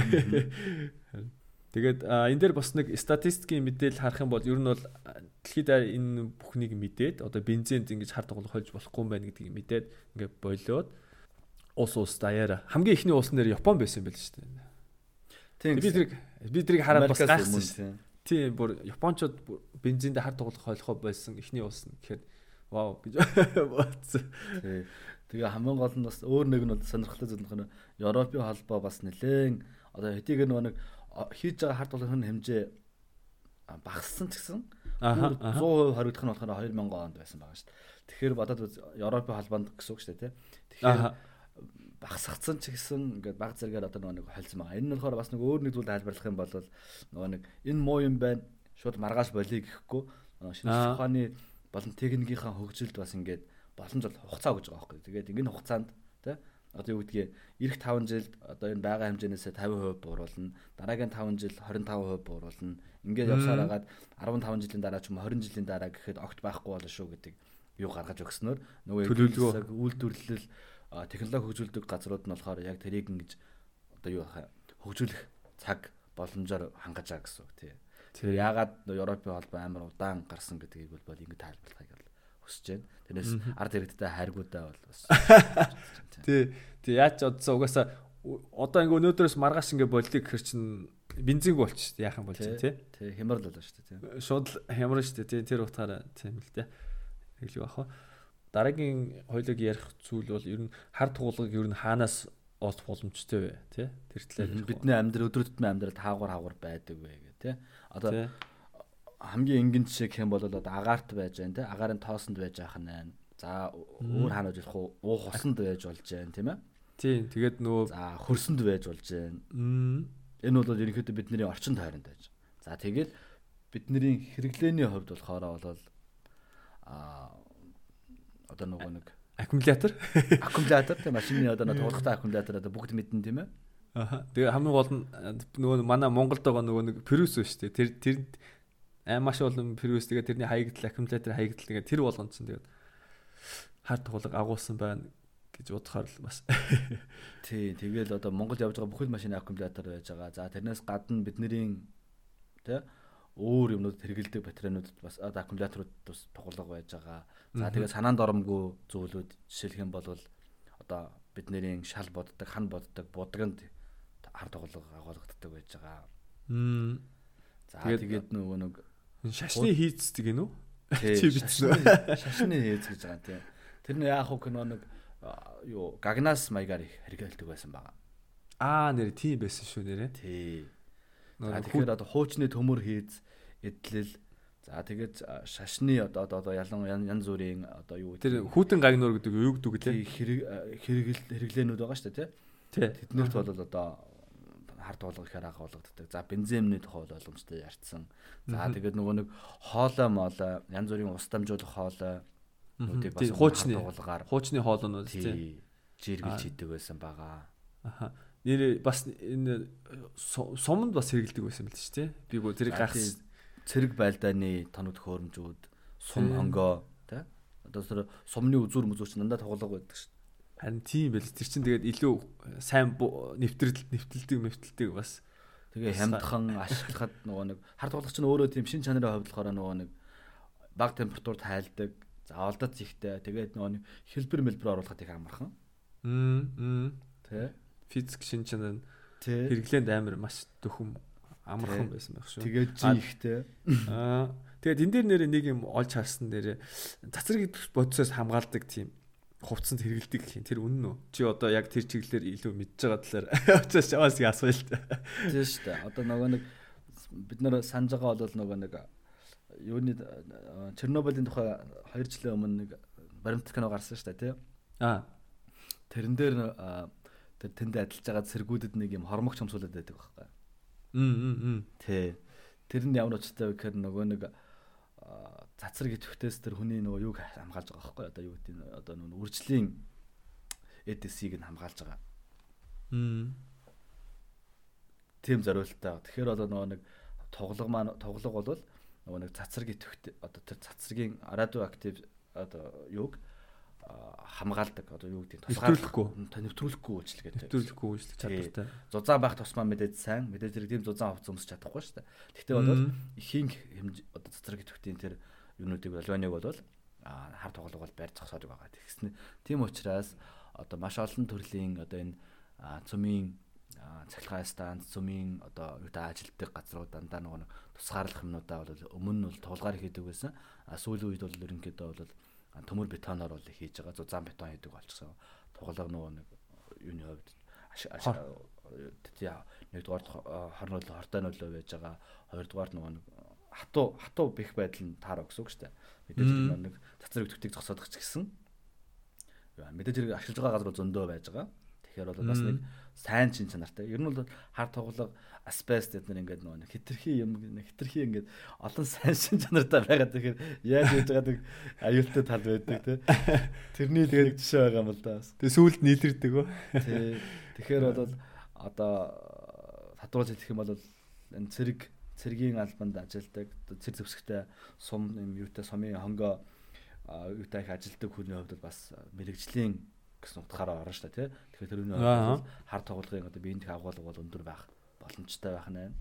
Тэгээд энэ дээр бас нэг статистикийн мэдээлэл харах юм бол ер нь бол дэлхийд энэ бүхнийг мэдээд одоо бензинд ингэж хар дугуул хольж болохгүй юм байна гэдгийг мэдээд ингээ болоод ус ус даяараа хамгийн ихний ус нэр Япон байсан юм байл шүү дээ. Тийм би тэр би тэрийг хараад бас гайхсан шүү. Тийм бүр Япончууд бензинд хар дугуул хойлохоо байсан ихний ус нь гэхээр вау гэж бодсон. Тийм. Тэгээ хамгийн гол нь бас өөр нэг нь бол сонирхолтой зүйл нь Европын холбоо бас нэлээд одоо хэдийгээр нэг хийж байгаа хар дугалгын хэмжээ багассан ч гэсэн зуун хувь хоригдох нь болохоор хоёр мянган онд байсан байгаа шүү дээ. Тэгэхээр бодоод Европын холбоонд гэсэн үг шүү дээ, тийм. Тэгэхээр багасгацсан ч гэсэн ингээд баг зэрэгээр одоо нэг холцсон байгаа. Энэ нь болохоор бас нэг өөр нэг зүйл тайлбарлах юм бол нөгөө нэг энэ муу юм байна. Шууд маргааш болъё гэхгүй шинжлэх ухааны болон техникийнхаа хөгжилд бас ингээд боломж бол хугацаа өгж байгаа байхгүй. Тэгээд ингэн хугацаанд тий одоо юу гэдгийг эх таван жилд одоо энэ байгаа хэмжээнээс тавин хувь бууруулна. Дараагийн таван жил хорин таван хувь бууруулна. Ингээд явсаар хагаад арван таван жилийн дараа ч юм уу хорин жилийн дараа гэхэд огт байхгүй болно шүү гэдэг юу гаргаж өгснөөр нөгөө төлөвлөгөө үйлдвэрлэл технологи хөгжүүлдэг газрууд нь болохоор яг тэрийг ингэж одоо юу хөгжүүлэх цаг боломжоор хангаж байгаа гэсэн үг тий. Тэгэхээр яагаад Европын холбоо амар удаан гарсан гэдгийг бол ингэ тайлбарлахыг хүсэж байна. Тэрнээс ард иргэдтэй хайргуудаа бол бас тий. Тий яаж одсон угаасаа одоо ингэ өнөөдрөөс маргааш ингэ болдгийг гэхэр чинь бензингүй болчих шүү дээ. Яахан болж байна тий. Тий хямрал болоо шүү дээ тий. Шууд хямрал шүү дээ тий. Тэр утгаараа тийм л дээ. Тэглэг баха. Дараагийн хоёлыг ярих зүйл бол ер нь хар тугалгыг ер нь хаанаас олох боломжтой вэ тий? Тэр талаар бидний амьдрал өдөр тутмын амьдралд хаагур хаагур байдаг вэ гэх тий. Одоо хамгийн энгийн жишээ гэх юм бол одоо агаарт байж байна тий. Агаарын тоосонд байж ах нь байна. За өөр хаана байж болох уу? Уух усанд байж болж байна тийм ээ. Тий. Тэгээд нөгөө за хөрсөнд байж болж байна. Энэ бол ерөнхийдөө бидний орчин тойронд байж. За тэгээд бидний хэрэглээний хувьд болохоор бол а одоо нөгөө нэг аккумулятор аккумулятор тийм машины одоо нэг тулгтай аккумулятор одоо бүгд мэднэ тийм ээ. Аха. Тэгээ хамгийн гол нь нөгөө манай Монголд байгаа нөгөө нэг Prius ба шүү дээ. Тэр тэр маш олон Prius тэгээ тэрний хаягдл аккумулятор хаягдл тэгээ тэр болгон ч тэгээд хар тугалга агуулсан байна гэж бодохоор л бас. Тий, тэгэл одоо Монголд явж байгаа бүхэл машины аккумулятор байж байгаа. За тэрнээс гадна бидний тий өөр юмнууд хэрэгэлдэг батарейнуудад бас аккумуляторууд бас тоглого байж байгаа. За тэгээд санаанд оромгүй зүйлүүд жишээлх юм бол одоо бидний шал боддог, хан боддог, будагнд хар тоглого агуулгадаг байж байгаа. За тэгээд нөгөө нэг шашны хийцдэг гинүү? Чи бичсэн. Шашны хийц гэж байгаа тийм. Тэр нь яах вэ нөгөө нэг юу гагнаас маягаар хэрэгэлдэг байсан байгаа. Аа нэр тийм байсан шүү нэрэ. Тий. За тэгэхээр одоо хуучны төмөр хийц эдлэл за тэгээд шашны одоо одоо ялан янз бүрийн одоо юу тэр хүүтэн гагнуур гэдэг юу гэдэг лээ хэрэг хэрэгэл хэрэглээнүүд байгаа шүү дээ тий. Тэднэрт бол одоо хар тоглох ихээр ага болгоддаг. За бензинний тухай бол ойлгомжтой ярьсан. За тэгээд нөгөө нэг хоолой моолой янз бүрийн ус дамжуулах хоолой нүдийг бас хуучны хуучны хоолойнууд тий жиргэлж хийдэг байсан байгаа. Аха. Нэр бас энэ суманд бас хэрэгэлдэг байсан байл ч тий. Би гоо зэрэг гахс цэрэг байлдааны тоног төхөөрөмжүүд, сум хонгоо тий. Одоо тэр сумны үзүүр мүзүүр чинь дандаа тоглох байдаг шүү. Харин тийм байл. Тэр чинь тэгээд илүү сайн нэвтрэл нэвтэлдэг нэвтэлдэг бас. Тэгээ хямдхан ашиглахад нөгөө нэг хар тоглох чинь өөрөө тийм шин чанарын хувьд болохоор нөгөө нэг бага температурт хайлдаг. За олдоц ихтэй. Тэгээд нөгөө нэг хэлбэр мэлбэр оруулахад их амархан. Мм. Тий. Физик шин чанар хэрэглээнд амар маш дөхөм амархан байсан байх шүү. Тэгээд жи ихтэй. Аа. Тэгээд энэ дээр нэр нэг юм олж харсан дээр цацраг бодисоос хамгаалдаг тийм хувцсанд хэрэгэлдэг гэх юм. Тэр үнэн үү? Чи одоо яг тэр чиглэлээр илүү мэдж байгаа талаар очиж аваас их асууя л та. Тийм шүү дээ. Одоо нөгөө нэг бид нар санаж байгаа бол нөгөө нэг юуны Чернобылийн тухай хоёр жилийн өмнө нэг баримт кино гарсан шүү дээ, тий. Аа. Тэрэн дээр тэр тэнд адилж байгаа цэргүүдэд нэг юм хормогч хомсуулаад байдаг байхгүй. Мм мм. Тий. Тэр нь ямар очтой вэ гэхээр нөгөө нэг цацраг идэвхтээс тэр хүний нөгөө юуг хамгаалж байгаа байхгүй. Одоо юу гэдэг одоо нөгөө үржлийн эдсийг нь хамгаалж байгаа. Мм. Тийм зориултаа. Тэгэхээр одоо нөгөө нэг тоглого маань тоглого бол нөгөө нэг цацраг идэвхт одоо тэр цацрагийн радиоактив одоо юуг хамгаалдаг одоо юу гэдэг тусгаарлахгүй нэвтрүүлэхгүй үйлчлэг гэдэг. Нэвтрүүлэхгүй үйлчлэг чадвартай. Зузаан байх тусмаа мэдээж сайн мэдээж зэрэг тийм зузаан хувцас өмсч чадахгүй шүү дээ. Гэхдээ бол ихэнх одоо цацраг идэвхтийн тэр юунуудыг альваныг бол хар тоглого бол байр зогсоод байгаа. Тэгснэ тийм учраас одоо маш олон төрлийн одоо энэ цөмийн цахилгаан станц цөмийн одоо юу та ажилтдаг газрууд дандаа нөгөө тусгаарлах юмнуудаа бол өмнө нь бол тоглогаар хийдэг байсан. А сүүлийн үед бол ерөнхийдөө бол төмөр бетоноор бол хийж байгаа. Зузаан бетон хийдэг болчихсон. Тоглоог нөгөө нэг юуны хувьд тий нэгдүгээр хорн нөлөө хортой нөлөө байж байгаа. Хоёрдугаар нөгөө нэг хатуу хатуу бэх байдал нь таараа гэсэн үг шүү дээ. Мэдээж нэг цацраг идэвхтийг зогсоодох ч гэсэн. Мэдээж зэрэг ашиглаж байгаа газар зөндөө байж байгаа. Тэгэхээр бол бас нэг сайн чин чанартай. Ер нь бол хар тоглоог аспест гэдэг нь ингээд нөгөө хитрхи юм хитрхи ингээд олон сайн чин чанартай байгаад тэгэхээр яаж хийж байгааг аюултай тал байдаг тий. Тэрний тэгээд жишээ байгаа юм бол да. Тэгээ сүулт нийлэрдэг өө. Тий. Тэгэхээр бол одоо татварч хэлэх юм бол энэ цэрэг цэргийн албанд ажилладаг цэр зэвсэгтэй сум юм юутай сумын хонгоо юутай их ажилладаг хүний хувьд бас мэрэгжлийн гэсэн утгаараа орно шүү дээ тий. Тэгэхээр тэр үнэ хар тоглогын одоо биеийн дэх агуулга бол өндөр байх боломжтой байх нь.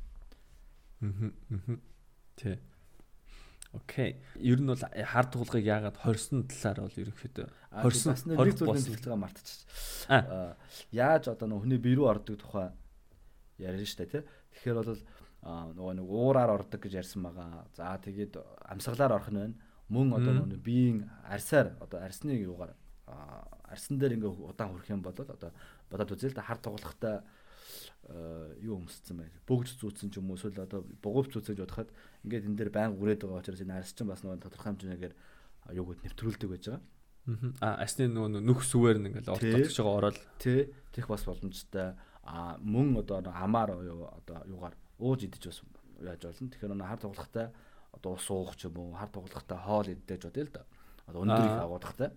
Аа. Тий. Окей. Ер нь бол хар тоглогыг яагаад хорсон талаар бол ерөнхийдөө хорсон нэг зүйлийн хэлж байгаа мартчих. Аа яаж одоо нөх хүний бие рүү ордог тухай ярина шүү дээ тий. Тэгэхээр бол нөгөө нэг уураар ордог гэж ярьсан байгаа. За тэгээд амьсгалаар орох нь байна. Мөн одоо нөгөө биеийн арьсаар одоо арьсны юугаар арьсан дээр ингээ удаан хүрэх юм бол одоо бодоод үзээ л да хар тоглохтой юу өмссөн байл. Бөгж зүүцсэн ч юм уу эсвэл одоо бугуйв зүүцэж бодоход ингээд энэ дээр байнга үрээд байгаа учраас энэ арьс чинь бас нөгөө тодорхой хэмжээгээр юугууд нэвтрүүлдэг байж байгаа. Аа арьсны нөгөө нүх сүвээр нь ингээл ортогч байгаа ороод тий тех бас боломжтой. Аа мөн одоо амаар юу одоо юугаар ууж идэж бас яаж болно. Тэгэхээр нөгөө хар тоглохтой одоо ус уух ч юм уу хар тоглохтой хоол идэж бодъё л да. Одоо өндөр их агуудахтай.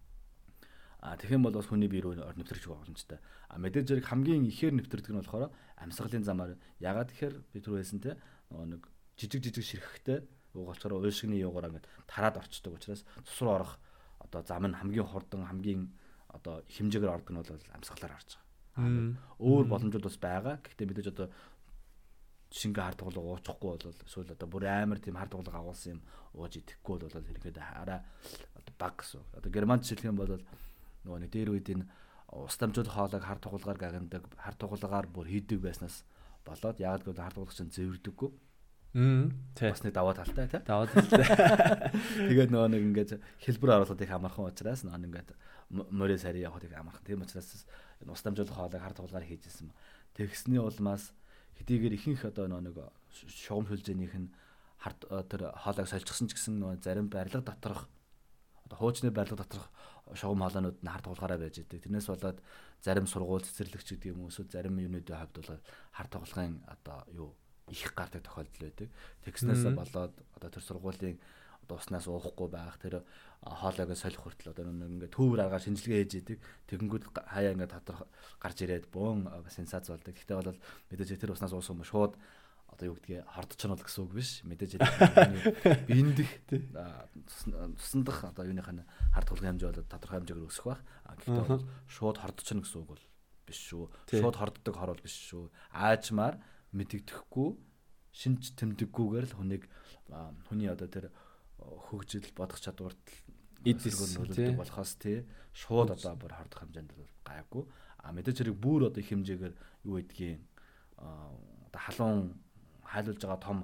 А тэгэх юм бол бас хүний бие рүү нэвтрэж байгаа боломжтой. А мэдээж зэрэг хамгийн ихээр нэвтрдэг нь болохоор амьсгалын замаар. Ягаад тэгэхээр би түр хэлсэн те нөгөө нэг жижиг жижиг ширхэгтэй угаалчаар уйлшигны юугаар ингээд тараад орчдөг учраас цус руу орох одоо зам нь хамгийн хурдан хамгийн одоо хэмжээгээр ордог нь бол амьсгалаар орж байгаа. Өөр боломжууд бас байгаа. Гэхдээ мэдээж одоо шингээ хард тоглоо уучихгүй бол эсвэл одоо бүр амар тийм хард тоглоо агуулсан юм ууж идэхгүй бол хэрэгэд арай одоо баг гэсэн. Одоо германд жишээлх юм бол нөгөө нэг дээр үед энэ ус дамжуулах хоолойг хард тоглогаар гагнадаг, хард тоглогаар бүр хийдэг байснаас болоод яг л хард тоглох чинь зэвэрдэггүй. Мм. Тэ. Бас нэг даваа талтай тий. Даваа талтай. Тэгээд нөгөө нэг ингээд хэлбэр оруулаад их амархан учраас нөгөө ингээд морь сари явахад их амархан. Тийм учраас энэ ус дамжуулах хоолойг хард тоглогаар хийжсэн. Тэгсний улмаас хэдийгээр ихэнх одоо нэг шугам хөлжөөнийх нь хард тэр хоолойг сольчихсан ч гэсэн нөгөө зарим барилга доторх одоо хуучны барилга доторх шугам хоолойнууд нь хард тоглоороо байж идэг. Тэрнээс болоод зарим сургууль цэцэрлэгч гэдэг юм уу эсвэл зарим юунуудын хувьд бол хард тоглохын одоо юу их гардаг тохиолдол байдаг. Тэгснээс болоод одоо тэр сургуулийн одоо уснаас уухгүй байх тэр хоолойг солих хүртэл одоо ингээд төвөр аргаар шинжилгээ хийж идэг. Тэгэнгүүт хаяа ингээд тодорхой гарч ирээд бөөн сенсац болдог. Гэхдээ бол мэдээж тэр уснаас уусан юм шууд одоо юу гэдгийг хордчихнол гэсэн үг биш. Мэдээж биендих тусандах одоо юуных нь хард тулгын хэмжээ бол тодорхой хэмжээгээр өсөх байх. Гэхдээ бол шууд хордчихно гэсэн үг бол биш шүү. Шууд хорддог хор бол биш шүү. Аажмаар мэдэгдэхгүй шинж тэмдэггүйгээр л хүнийг хүний одоо тэр хөгжил бодох чадварт эдгэргэн нөлөөлдөг болохоос тий шууд одоо бүр хордох хэмжээнд бол гайгүй. А мэдээж хэрэг бүр одоо их хэмжээгээр юу гэдгийг одоо халуун хайлуулж байгаа том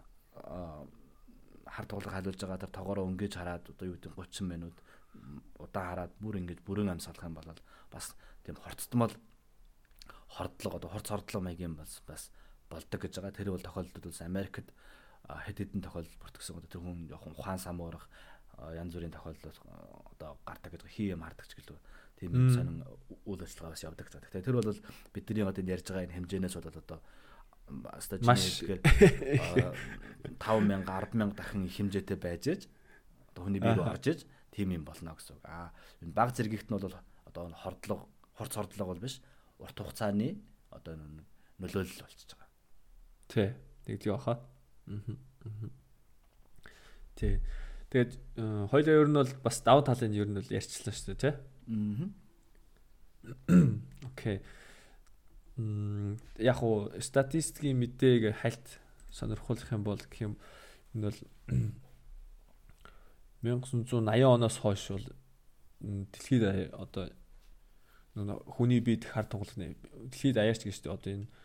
хард тоглох хайлуулж байгаа тэр тоогоороо өнгөж хараад одоо юу гэдэг гучин минут удаан хараад бүр ингэж бүрэн амьсгалах юм бол бас тийм хорцтмол хордлого одоо хорц хордлого маягийн бас бас болдог гэж байгаа. Тэр бол тохиолдолд бас Америкт хэд хэдэн тохиолдол бүртгэсэн. Одоо тэр хүн жоохон ухаан самуурах янз бүрийн тохиолдол одоо гардаг гэж хий юм хардаг ч гэлээ. Тийм сонин үйл ажиллагаа бас явдаг гэж. Тэгэхээр тэр бол бидний одоо ярьж байгаа энэ хэмжээнээс бол одоо стажинэгээр таван мянга арван мянга дахин их хэмжээтэй байж ээж одоо хүний бие рүү орж ээж тийм юм болно гэсэн үг. Аа энэ баг зэрэгт нь бол одоо хордлого хорц хордлого бол биш. Урт хугацааны одоо нөлөөлөл болчихж байгаа. Тий, тэгдэг баха. Аа. Тий. Тэгээд хоёлаа ер нь бол бас давуу талын ер нь бол ярьчлаа шүү дээ, тий? Аа. Окей. Мм яг уу статистикийн мэдээг хальт сонирхуулах юм бол гэх юм энэ бол 천구 eighty оноос хойш бол дэлхийд одоо хүний биед хард тоглохны дэлхийд аяарч гэж дээ одоо энэ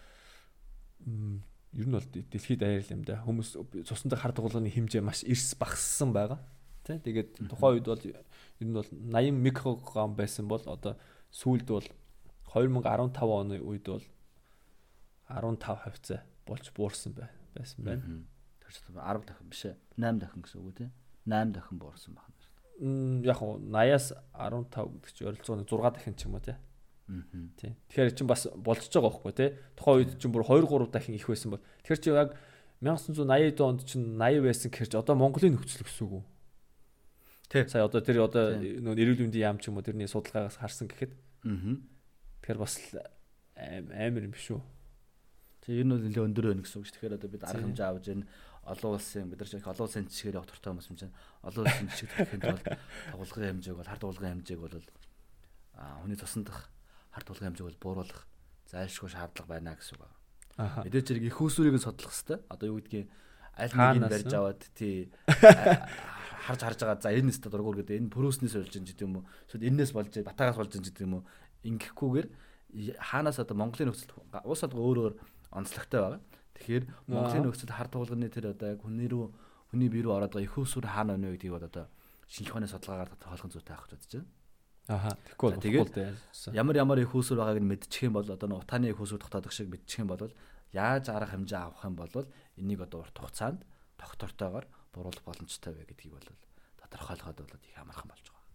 ер нь бол дэлхийд аяар юм да хүмүүс цусндаа хард тоглохны хэмжээ маш эрс багассан байгаа тий тэгээд тухайн үед бол ер нь бол eighty микрограмм байсан бол одоо сүүлд бол twenty fifteen оны үед бол fifteen хувьцаа болж буурсан байсан байна. Тэр чинь ten дахин биш ээ eight дахин гэсэн үг үү тий eight дахин буурсан байна. Мм яг уу eighty-аас fifteen гэдэг чинь ойролцоогоо six дахин ч юм уу тий. Аа. Тий. Тэгэхээр чинь бас болчихж байгаа байхгүй тий. Тухайн үед чинь бүр two three дахин их байсан бол тэгэхээр чи яг nineteen eighty онд чинь eighty байсан гэхэр чи одоо Монголын нөхцөл гэсэн үг үү? Тий. Сая одоо тэр одоо нөө эрүүл мэндийн яам ч юм уу тэрний судалгаагаас харсан гэхэд. Аа. Тэгэхээр бас амар юм биш үү? Тэгээ ер нь нэлээд өндөр байна гэсэн үг ш. Тэгэхээр одоо бид арга хэмжээ авч энэ олон улсын бид нар ч их олон улсын жишгээр явах туфтаа хүмүүс юм чинь олон улсын жишг төрөхийн тулд тоглохын хэмжээг бол хард тоглохын хэмжээг бол аа хүний цусндах хард тоглохын хэмжээг бол бууруулах зайлшгүй шаардлага байна гэсэн үг байна. Мэдээж зэрэг их усүрийг судлах хэрэгтэй. Одоо юу гэдгийг аль нэгийг барьж аваад тий харж харж байгаа за энэ нэстэ дургуур гэдэг энэ пөрөөснөөс болж ин гэдэг юм уу эсвэл энэс болж батагаас болж ин гэдэг юм уу ингэхгүйгээр хаанаас одоо Монголын нөхцөл уус алга өөр өөр онцлогтой байгаа. Тэгэхээр Монголын нөхцөл хард туулганы тэр одоо яг хүний рүү хүний бие рүү ороод байгаа их усүр хаана байна вэ гэдгийг бол одоо шинжлэх ухааны судалгаагаар тодорхойлох зүйтэй авах гэж бодож байна. Аха тэгэхгүй бол тэгээд ямар ямар их усүр байгааг нь мэдчих юм бол одоо утааны их усүр тогтоодох шиг мэдчих юм бол яаж арга хэмжээ авах юм бол энийг одоо урт хугацаанд тогтвортойгоор буруулах боломжтой вэ гэдгийг бол тодорхойлоход бол их амархан болж байгаа.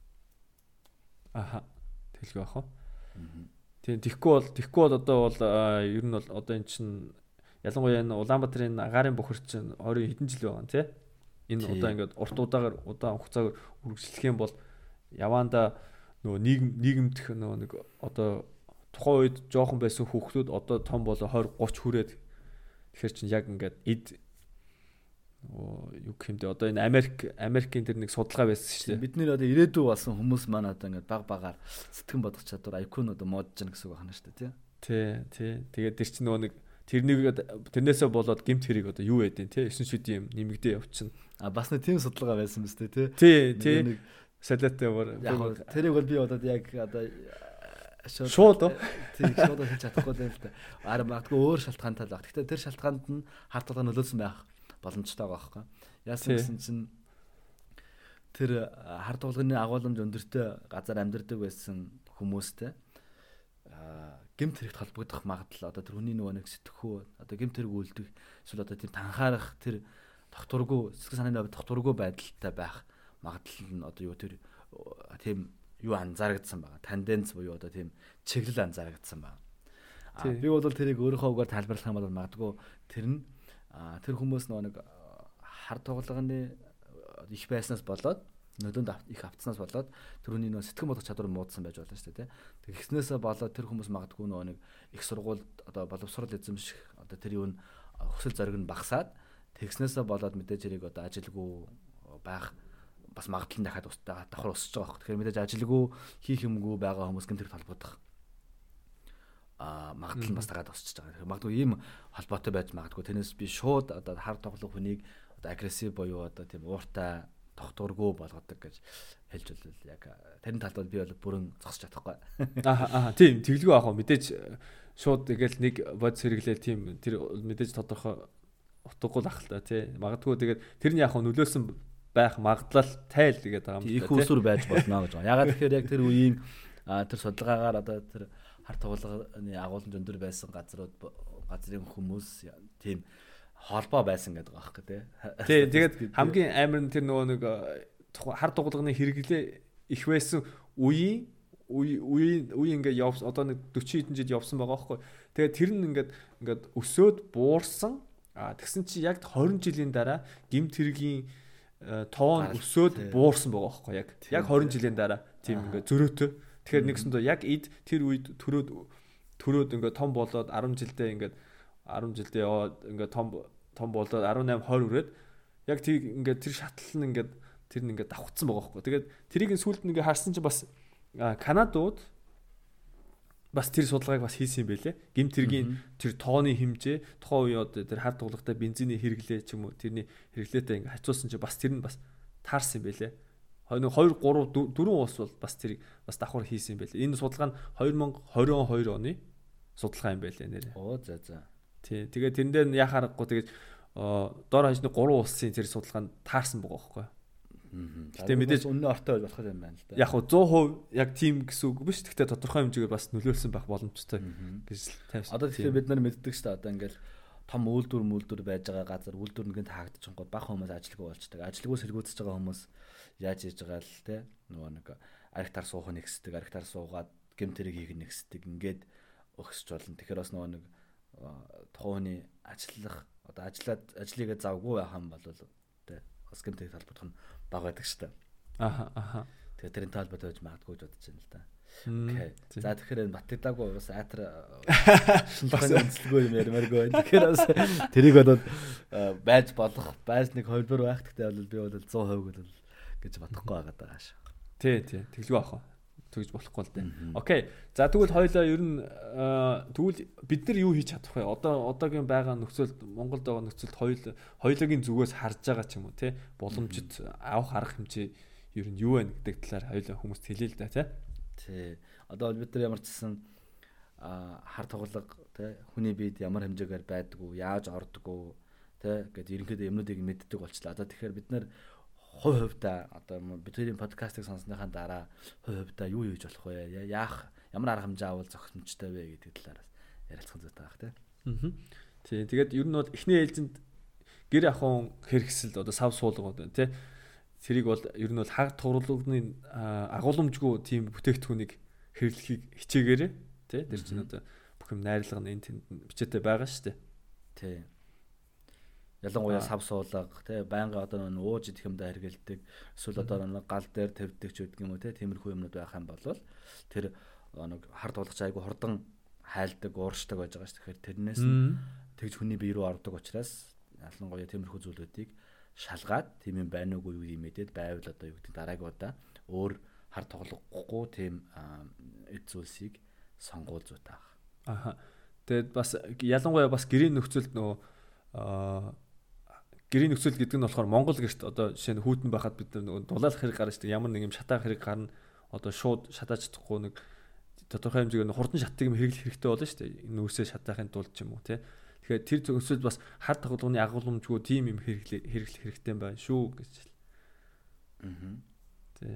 Аха тэлгүй яах вэ? Тийм тэгэхгүй бол тэгэхгүй бол одоо бол ер нь бол одоо эн чинь ялангуяа энэ Улаанбаатарын агаарын бохор чинь twenty хэдэн жил байгаа нэ тий. Энэ одоо ингээд урт удаагаар удаан хугацаагаар үргэлжлэх юм бол яваанда нөгөө нийгэм нийгэмдх нөгөө нэг одоо тухайн үед жоохон байсан хүүхдүүд одоо том болоо twenty thirty хүрээд тэгэхээр чинь яг ингээд эд юу гэмдэ одоо энэ Америк Америкийн тэр нэг судалгаа байсан шүү дээ. Бид нэр одоо ирээдүй болсон хүмүүс маань одоо ингээд баг багаар сэтгэн бодох чадвар ай кью нь одоо модж гэнэ гэсэн үг байна шүү дээ тий. Тий, тий. Тэгээд тэр чинь нөгөө нэг тэрнийг тэрнээсээ болоод гэмт хэрэг одоо юу байдیں те есөн шүдийн юм нэмэгдээ явчихна. А бас нэг тийм судалгаа байсан мэт тий. Тий, тий. Салаатай бүр. Яг тэрийг бол би бодоод яг одоо шууд тий шууд хэлж чадахгүй л да. Ара магадгүй өөр шалтгаантай л баг. Гэхдээ тэр шалтгаанд нь харт толгой нөлөөсөн байх боломжтой байгаа байхгүй. Яасан гэсэн чинь тэр харт толгойн агуулмж өндөртэй газар амьдардаг байсан хүмүүстэй гэмт хэрэгт холбогдох магадлал одоо тэр хүний нөгөө нэг сэтгэхүй одоо гэмт хэрэг үлдэх эсвэл одоо тийм танхаарах тэр тогтургүй сэтгэл санааны хувьд тогтургүй байдалтай байх магадлал нь одоо юу тэр тийм юу анзаарагдсан байгаа. Тенденц буюу одоо тийм чиглэл анзаарагдсан байна. А би бол тэрийг өөрийнхөө үгээр тайлбарлах юм бол магадгүй тэр нь тэр хүмүүс нөгөө нэг хар тоглоомны их байснаас болоод нөлөөнд их автснаас болоод тэрүүний нөгөө сэтгэн бодох чадвар муудсан байж болно шүү дээ. Тэгснээсээ болоод тэр хүмүүс магадгүй нөгөө нэг их сургуульд одоо боловсрол эзэмших одоо тэр юу н хүсэл зориг нь багасаад тэгснээсээ болоод мэдээж хэрэг одоо ажилгүй байх бас магадлал нь дахиад устдаа давхар өсөж байгаа хэрэг. Тэгэхээр мэдээж ажилгүй хийх юмгүй байгаа хүмүүс гэмт хэрэг холбогдох а магадлал нь бас дахиад өсөж байгаа. Тэгэхээр магадгүй ийм холбоотой байж магадгүй тэрнээс би шууд одоо хар тоглох хүнийг одоо агрессив буюу одоо тийм ууртай тогтворгүй болгодог гэж хэлж бол яг тэрний талд би бол бүрэн зогсож чадахгүй. Аа аа тийм тэглгүй аах мэдээж шууд тэгэл нэг бодис хэрэглээл тийм тэр мэдээж тодорхой утгагүй л ах л та тий. Магадгүй тэгээд тэрний яг нөлөөсөн байх магадлал тайл гэдэг байгаа юм тийм. Их усүр байж болно гэж байгаа. Ягаад тэгэхээр яг тэр үеийн тэр судалгаагаар одоо тэр хар тоглоомны агуулмж өндөр байсан газрууд газрын хүмүүс тийм холбоо байсан гэдэг байгаа байхгүй тий. Тий, тэгээд хамгийн амар нь тэр нөгөө нэг хар тоглоомны хэрэглээ их байсан үеийн үеийн үе ингээд явс одоо нэг дөрвөн хэдэн жил явсан байгаа байхгүй. Тэгээд тэр нь ингээд ингээд өсөөд буурсан. А тэгсэн чи яг двадцать жилийн дараа гэмт хэргийн тоон өсөөд буурсан байгаа байхгүй яг. Яг двадцать жилийн дараа тийм ингээд зөрөөтэй. Тэгэхээр нэгсэндээ яг эд тэр үед төрөөд төрөөд ингээд том болоод десять жилдээ ингээд десять жилдээ яваад ингээд том том болоод eighteen twenty үрээд яг тийг ингээд тэр шатлал нь ингээд тэр нь ингээд давхцсан байгаа байхгүй. Тэгээд тэрийг сүүлд нь ингээд харсан чинь бас Канадууд бас тэр судалгааг бас хийсэн юм байлээ. Гэмт хэргийн тэр тооны хэмжээ тухайн үе одоо тэр хар тоглохтой бензиний хэрэглээ ч юм уу тэрний хэрэглээтэй ингээд хацуулсан чинь бас тэр нь бас таарсан юм байлээ. two three four улс бол бас тэрийг бас давхар хийсэн юм байлээ. Энэ судалгаа нь twenty twenty-two оны судалгаа юм байлээ нэрээ. Оо за за. Тий. Тэгээд тэрэн дээр яа харахгүй тэгээд доор хажны three улсын тэр судалгаанд таарсан байгаа байхгүй. Гэтэ мэдээж үнэн ортой болох юм байна л да. Яг one hundred percent яг тийм гэсэн үг биш. Гэхдээ тодорхой хэмжээгээр бас нөлөөлсөн байх боломжтой гэж тавьсан. Одоо тэгэхээр бид нар мэддэг шүү дээ. Одоо ингээл том үйлдвэр мүлдвэр байж байгаа газар үйлдвэр нэгэнд хаагдчихгод бага хүмүүс ажилгүй болчдаг. Ажилгүй сэргүүцэж байгаа хүмүүс яаж хийж байгаа л те нөгөө нэг аригтар суух нэгсдэг, аригтар суугаад гэмт хэрэг хийх нэгсдэг. Ингээд өгсөж болно. Тэгэхээр бас нөгөө нэг тухайны ажиллах одоо ажиллаад ажлыгаа завгүй байх юм бол те бас гэмт хэрэг талбарх нь бага байдаг шүү дээ. Аха аха. Тэгэхээр тэрийн талбар тавьж магадгүй бодож байна л да. Окей. За тэгэхээр Батдаггүй бас айтар бас онцлоггүй юм ярмааргүй байна. Тэгэхээр бас тэрийг бодоод байж болох байж нэг хувилбар байх гэхдээ бол би бол one hundred percent бол гэж бодохгүй байгаа даа ш. Тий, тий. Тэглгүй ах. Тэгж болохгүй л дээ. Окей. За тэгвэл хоёлаа ер нь тэгвэл бид нар юу хийж чадах вэ? Одоо одоогийн байгаа нөхцөлд Монголд байгаа нөхцөлд хоёул хоёулагийн зүгээс харж байгаа ч юм уу те боломжит авах арга хэмжээ ер нь юу вэ гэдэг талаар хоёулаа хүмүүст хэлээ л да те. Тий. Одоо бол бид нар ямар ч гэсэн хар тоглог те хүний биед ямар хэмжээгээр байдгүй, яаж ордгоо те гэдэг ерөнхийдөө юмнуудыг мэддэг болчлаа. Одоо тэгэхээр бид нар хувь хувьдаа одоо бидний подкастыг сонссныхаа дараа хувь хувьдаа юу хийж болох вэ? Яах ямар арга хэмжээ авал зохисмжтой вэ гэдэг талаар ярилцах зүйтэй байх тий. Аа. Тий. Тэгээд ер нь бол эхний ээлжинд гэр ахуун хэрэгсэл одоо сав суулгууд байна тий. Тэрийг бол ер нь бол хар турлогны агуулмжгүй тийм бүтээгдэхүүнийг хэрэглэхийг хичээгээрэй тий. Тэр чинь одоо бүх юм найрлага нь энэ тэнд бичээтэй байгаа шүү дээ. Тий. Ялангуяа сав суулга тий байнга одоо нэг ууж идэх юмдаа хэрэгэлдэг эсвэл одоо нэг гал дээр тавьдаг ч гэдэг юм уу тий тиймэрхүү юмнууд байх юм бол тэр нэг хар тулгач айгу хурдан хайлдаг ууршдаг байж байгаа ш. Тэгэхээр тэрнээс нь тэгж хүний бие рүү ордог учраас ялангуяа тиймэрхүү зүйлүүдийг шалгаад тийм юм байна уугүй юу мэдээд байвал одоо юу гэдэг дараагуудаа өөр хар тоглохгүй тийм эд зүйлсийг сонгуул зүйтэй байх. Аха. Тэгээд бас ялангуяа бас гэрийн нөхцөлд нөгөө аа гэрийн нөхцөл гэдэг нь болохоор Монгол гэрт одоо жишээ нь хүүтэн байхад бид нөгөө дулаалах хэрэг гарна шүү дээ. Ямар нэг юм шатаах хэрэг гарна. Одоо шууд шатааж чадахгүй нэг тодорхой хэмжээгээр хурдан шатыг юм хэрэглэх хэрэгтэй болно шүү дээ. Нүүрсээ шатаахын тулд ч юм уу тий. Тэгэхээр тэр зөвсөд бас хар тагуулгын агуулмжгүй тийм юм хэрэглэх хэрэгтэй байна шүү гэж. Аа. Тий.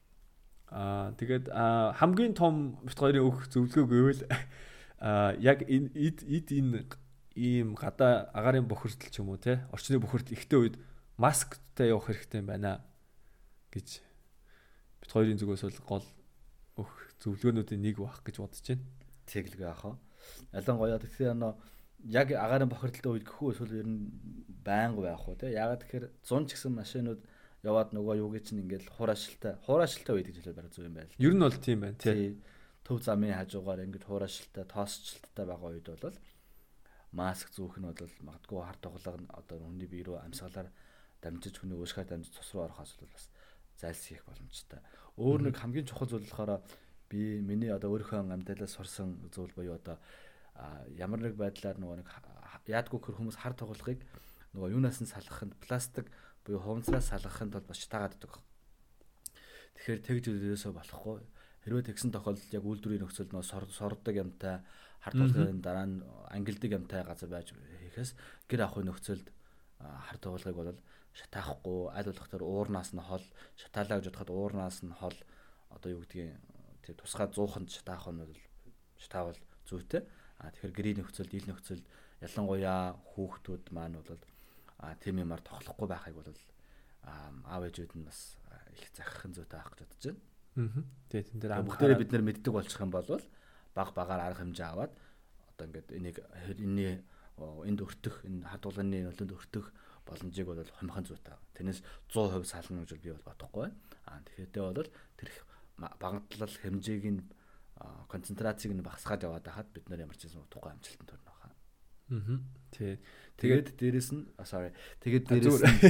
Аа тэгээд хамгийн том бит хоёрын өөх зөвлөгөө гэвэл аа яг энэ эд эд энэ ийм гадаа агаарын бохирдол ч юм уу те орчны бохирдол ихтэй үед масктай явах хэрэгтэй юм байна гэж бит хоёрын зүгээс бол гол өөх зөвлөгөөнүүдийн нэг баг гэж бодож байна. Тэглэгээ яах вэ? Ялангуяа тэгэхээр нөө яг агаарын бохирдолтой үед гэхүү эсвэл ер нь байнга байх уу те ягаад тэгэхээр зун ч гэсэн машинууд яваад нөгөө юуг чинь ингээл хураашилтай хураашилтай үед гэж хэлээд бараг зөв юм байна. Ер нь бол тийм байна тий. Төв замын хажуугаар ингээд хураашилтай тоосчлалтай байгаа үед бол маск зүүх нь бол магадгүй хар тоглог нь одоо хүний бие рүү амьсгалаар дамжиж хүний уушгаар дамжиж цус руу орохоос бол бас зайлсхийх боломжтой. Өөр нэг хамгийн чухал зүйл болохоор би миний одоо өөрийнхөө амьдлаас сурсан зүйл буюу одоо ямар нэг байдлаар нөгөө нэг яадгүй хөр хүмүүс хар тоглогыг нөгөө юунаас нь салгахын пластик буюу хувцраас салгахын тулд бас шатаагаад байдаг. Тэгэхээр тэгж үлээсээ болохгүй. Хэрвээ тэгсэн тохиолдолд яг үйлдвэрийн нөхцөл нөө сордог юмтай хар тоглогын дараа нь ангилдаг юмтай газар байж хийхээс гэр ахуй нөхцөлд хар тоглогыг бол шатаахгүй аль болох төр уурнаас нь хол шатаалаа гэж бодоход уурнаас нь хол одоо юу гэдгийг тэр тусгай зууханд шатаах нь бол шатаавал зүйтэй. А тэгэхээр гэрийн нөхцөлд ил нөхцөлд ялангуяа хүүхдүүд маань бол а тийм юмар тоглохгүй байхыг бол аав ээжүүд нь бас их захихын зүйтэй авах гэж бодож байна. Аа. Тэгээ тэн дээр бүгдээрээ бид нар мэддэг болчих юм бол баг багаар арга хэмжээ аваад одоо ингээд энийг энэний энд өртөх энэ хадгалганы нөлөөнд өртөх боломжийг бол хомхон зүйтэй. Тэрнээс сто хувь сална гэж би бол бодохгүй байна. Аа тэгэхээр бол тэр багтлал хэмжээг нь концентрацийг нь багасгаад яваад хахад бид нар ямар ч юм утгагүй амжилтанд төрнө хаа. Аа. Тий. Тэгээд дээрэс нь sorry. Тэгээд дээрэс нь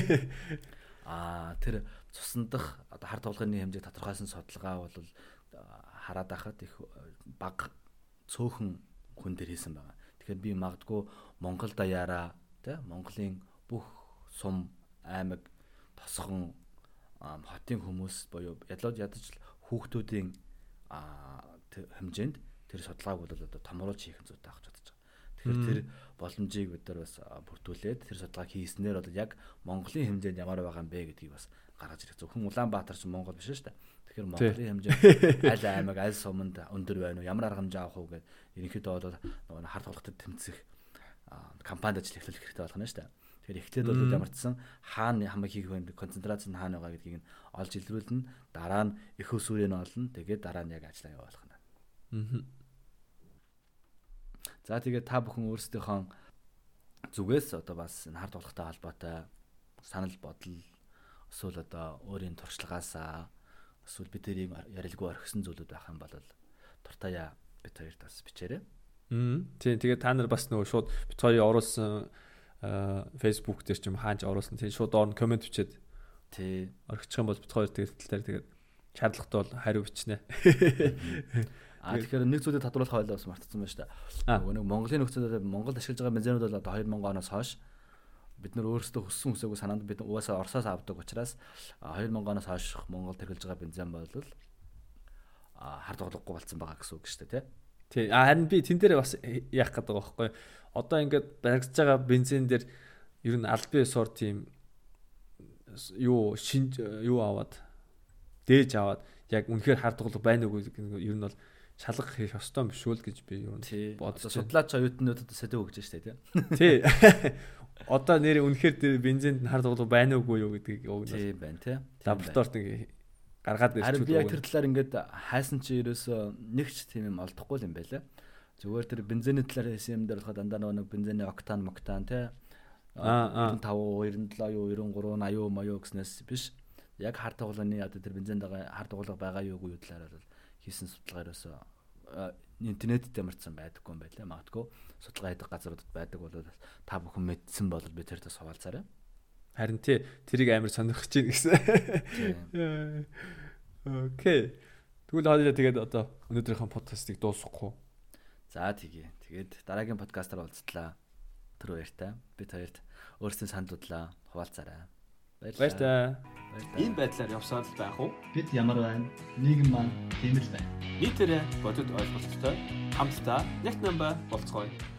аа тэр цусндах одоо хар тоглогын хэмжээ тодорхойлсон судалгаа бол хараад байхад их баг цөөхөн хүн дээр хийсэн байгаа. Тэгэхээр би магадгүй Монгол даяараа тий Монголын бүх сум аймаг тосгон хотын хүмүүс буюу ядаж ядаж хүүхдүүдийн хэмжээнд тэр судалгааг бол одоо томруулж хийх зүйтэй авах гэж бодож байгаа. Тэгэхээр тэр боломжийг бид нар бас бүрдүүлээд тэр судалгааг хийснээр бол яг Монголын хэмжээнд ямар байгаа юм бэ гэдгийг бас гаргаж ирэх. Зөвхөн Улаанбаатар ч Монгол биш шүү дээ. Тэгэхээр Монголын хэмжээ аль аймаг аль суманд өндөр байна уу, ямар арга хэмжээ авах уу гэдэг ерөнхийдөө бол нөгөө хар тоглоход тэмцэх кампанид ажил эхлэх хэрэгтэй болох нь шүү дээ. Тэгэхээр эхлээд бол ямар ч сан хаана хамаг хийх вэ, концентрац нь хаана байгаа гэдгийг нь олж илрүүлнэ. Дараа нь их усүрийг нь олно. Тэгээд дараа нь яг ажиллаа явуулах нь. Аа. За тэгээд та бүхэн өөрсдийнхөө зүгээс одоо бас энэ хар тоглохтой холбоотой санал бодол эсвэл одоо өөрийн туршлагаасаа эсвэл бид тэрийг ярилгүй орхисон зүйлүүд байх юм бол дуртаяа бид хоёрт бас бичээрэй. Аа. Тийм тэгээд та нар бас нөгөө шууд бид хоёрын оруулсан Facebook дээр ч юм хаанч оруулсан тийм шууд доор нь комент бичээд тий орхичих юм бол бид хоёр тэгээд тал дээр тэгээд шаардлагатай бол хариу бичнэ. А тэгэхээр нэг зүйлийг тодруулах ойлоо бас мартсан байна шүү дээ. Нөгөө нэг Монголын нөхцөлөд Монголд ашиглаж байгаа бензинүүд бол одоо две thousand оноос хойш бид нар өөрсдөө хүссэн хүсээгүй санаанд бид угаасаа Оросоос авдаг учраас две thousand оноос хойш Монголд хэрэглэж байгаа бензин бол хар тоглохгүй болсон байгаа гэсэн үг шүү дээ, тий. Тий. А харин би тэн дээр бас яах гээд байгаа байхгүй. Одоо ингээд баригдаж байгаа бензин дээр ер нь албан ёсоор тийм юу шин юу аваад дээж аваад яг үнэхээр хар тоглох байна уу гэдэг нь ер нь бол шалгах хийх ёстой юм биш үү гэж би ер нь бодож судлаач оюутнуудад сэдв өгч штэ тий. Тий. Одоо нэр үнэхээр бензинд хар тоглох байна уугүй юу гэдгийг өгнө. Тийм байна тий. Лабораторид ингээ гаргаад ирчихвэл. Харин би яг тэр талаар ингээд хайсан чи ерөөсөө нэгч тийм юм олдохгүй юм байлаа. Зүгээр тэр бензиний талаар хийсэн юм дээр болохоо дандаа нэг бензиний октан моктан тий. Аа девяносто пять, девяносто семь, восемьдесят маяо гэснээс биш. Яг хар тоглооны одоо тэр бензинд байгаа хар тоглоо байгаа юугүй юу талаар бол хийсэн судалгаа ерөөсөө интернетд ямарчсан байдаггүй юм байлаа. Магадгүй судалгаа хийдэг газруудад байдаг бол та бүхэн мэдсэн бол би тэртээ суулцаарай. Харин тий тэрийг амар сонирхож байна гэсэн. Окей. Тэгвэл хоёулаа тэгээд одоо өнөөдрийнхөө подкастыг дуусгах уу? За тэгээ. Тэгээд дараагийн подкастаар уулзтлаа. Тэр баяртай. Бид хоёрт өөрсдийн саналуудлаа хуваалцаарай. Баяртай. Баяртай. Энэ байдлаар явсаар л байх уу? Бид ямар байна? Нийгэм маань тийм л байна. Нийтээрээ бодит ойлголттой хамтдаа нэг намба болцгоё.